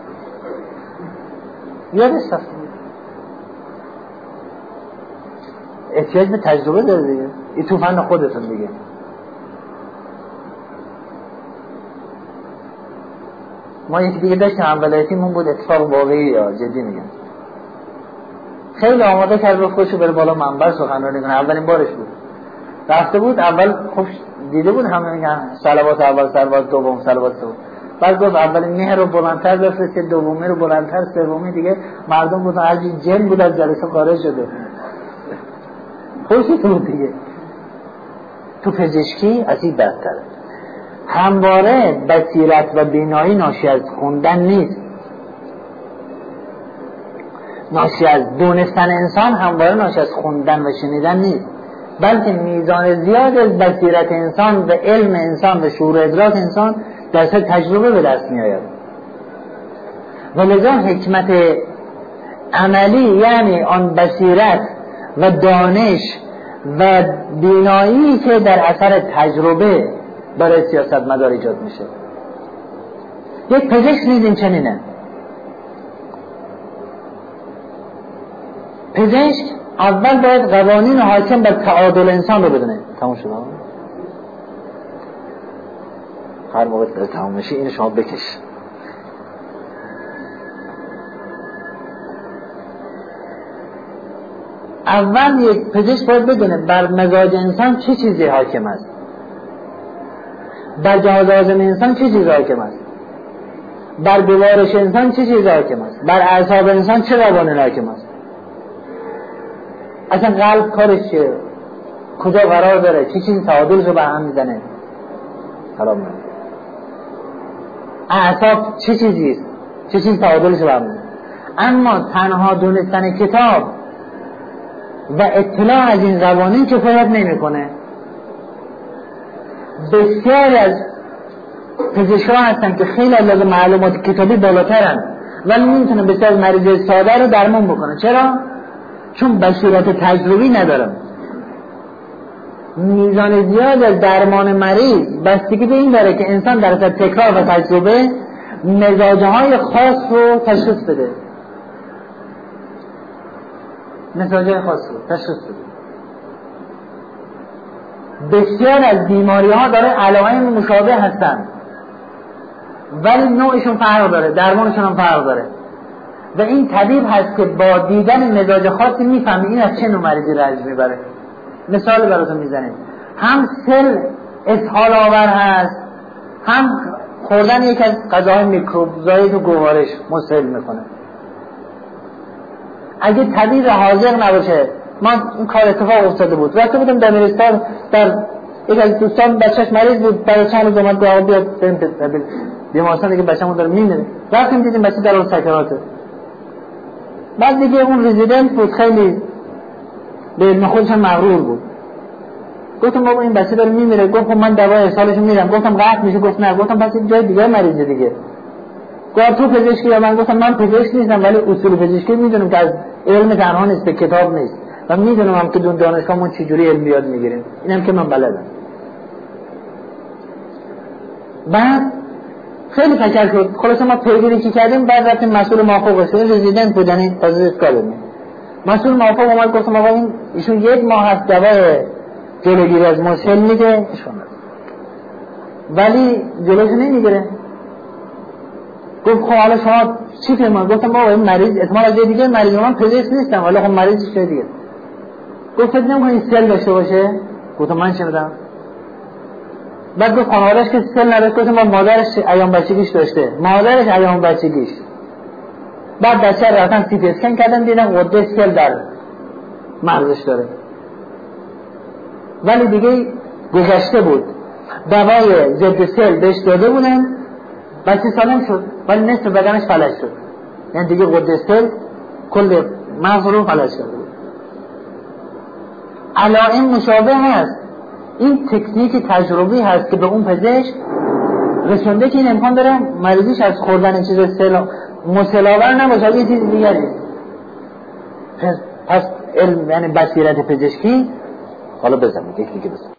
S1: یادش رفت. احتیاج به تجربه داره دیگه. این تو فن خودتون دیگه. ما یکی دیگه داشتیم اولایتیمون بود، اتفاق واقعی یا جدی میگم. خیلی آماده کرد رو خودشو بره بالا منبر سخنرانی کنه. اولین بارش بود. رفته بود اول خوب دیده بود همه میگن صلوات اول، صلوات دوم، صلوات دوم. بعد گفت اولین مهر رو بلندتر بفرستید، دومی رو بلندتر، سومی دیگه مردم بودن هرچی جن بود از جلسه خارج شده. خوشی تو دیگه. تو پزشکی از این بدتره. همواره بصیرت و بینایی ناشی از خوندن نیست، ناشی از دونستن انسان همواره ناشی از خوندن و شنیدن نیست، بلکه میزان زیاد از بصیرت انسان و علم انسان و شعور ادراک انسان در سر تجربه به دست می آید. و لذا حکمت عملی یعنی آن بصیرت و دانش و بینایی که در اثر تجربه برای سیاست مدار ایجاد میشه. یک پزشک نیز این چنینه. پزشک اول باید قوانین حاکم بر تعادل انسان رو بدونه. تمام شد. هر موقع داره تمام میشه اینو شما بکش. اول یک پزشک باید بدونه بر مزاج انسان چه چیزی حاکم است، بر جهاز هاضمه انسان چه چیزی حاکم است، بر گوارش انسان چه چیزی حاکم است، بر اعصاب انسان چه قوانین حاکم است، اصلا قلب کارش چیه، کجا قرار داره، چه چیزی تعادلش رو به هم میزنه، سلام میکنه. اعصاب چه چیزی است، چه چیزی تعادلش رو به هم میزنه. اما تنها دونستن کتاب و اطلاع از این قوانین کفایت نمیکنه. بسیاری از پزشکان هستن که خیلی از لحاظ معلومات کتابی بالاترن ولی نمیتونن بسیار از مریض ساده رو درمان بکنن. چرا؟ چون بصیرت تجربی ندارن. میزان زیاد از درمان مریض بستگی به این داره که انسان در اثر تکرار و تجربه مزاجهای خاص رو تشخیص بده. مزاجهای خاص رو تشخیص بده. بسیار از بیماری ها داره علائم مشابه هستن ولی نوعشون فرق داره، درمانشون هم فرق داره و این طبیب هست که با دیدن مزاج خاصی میفهمه این از چه نوع مریضی رنج میبره. مثال براتون میزنیم، هم سل اسهال آور هست، هم خوردن یک از غذاهای میکروبزایی تو گوارش مسهل میکنه. اگه طبیب حاضر نباشه، من این کار اتفاق افتاده بود رفته بودم در دبیرستان، در یک از دوستان بچهش مریض بود، برای چند روز اومد گفت بیاد بریم بیمارستان دیگه بچه‌مون داره میمیره. رفتیم دیدیم بچه در اون سکراته. بعد دیگه اون رزیدنت بود، خیلی به علم خودش مغرور بود. گفتم بابا این بچه داره میمیره. گفت من دوای اسهالش میرم. گفتم قطع میشه. گفت نه. گفتم پس جای دیگه مریضه دیگه. گفت تو پزشکی یا من؟ گفتم من پزشک نیستم ولی اصول پزشکی میدونم که از علم تنها نیست، به کتاب نیست و میدونم هم که دون دانشگاهمون چجوری علم یاد میگیریم. اینم که من بلدم. بعد خیلی فکر شد. خلاص ما پیگیری که کردیم، بعد رفتیم مسئول موافق شد، رزیدنت بودن تازه اسکال. مسئول موافق اومد گفتم آقا این ایشون یک ماه از دوای جلوگیری از مسهل میده ولی جلوش نمیگیره. گفت خب حالا شما چی فرمان؟ گفتم بابا این مریض احتمال از دیگه مریض، من پزشک نیستم ولی خب مریض چه دیگه. گفت فکر نمی‌کنی این سل داشته باشه؟ گفتم من چه میدونم. بعد گفت خانواده‌اش که سل نداشت. گفتم با مادرش ایام بچگیش داشته، مادرش ایام بچگیش. بعد بچه رفتن سی تی اسکن کردن دیدن غده سل در مغزش داره ولی دیگه گذشته بود. دوای ضد سل بهش داده بودن، بچه سالم شد ولی نصف بدنش فلج شد. یعنی دیگه غده سل کل مغز رو فلج کرده بود. علائم مشابه هست این تکنیک تجربی هست که به اون پزشک رسونده که این امکان داره مریضیش از خوردن چیز مسلاور نباشه، یه چیز دیگری. پس علم یعنی بصیرت پزشکی. حالا بزنید یک دیگه بزنید.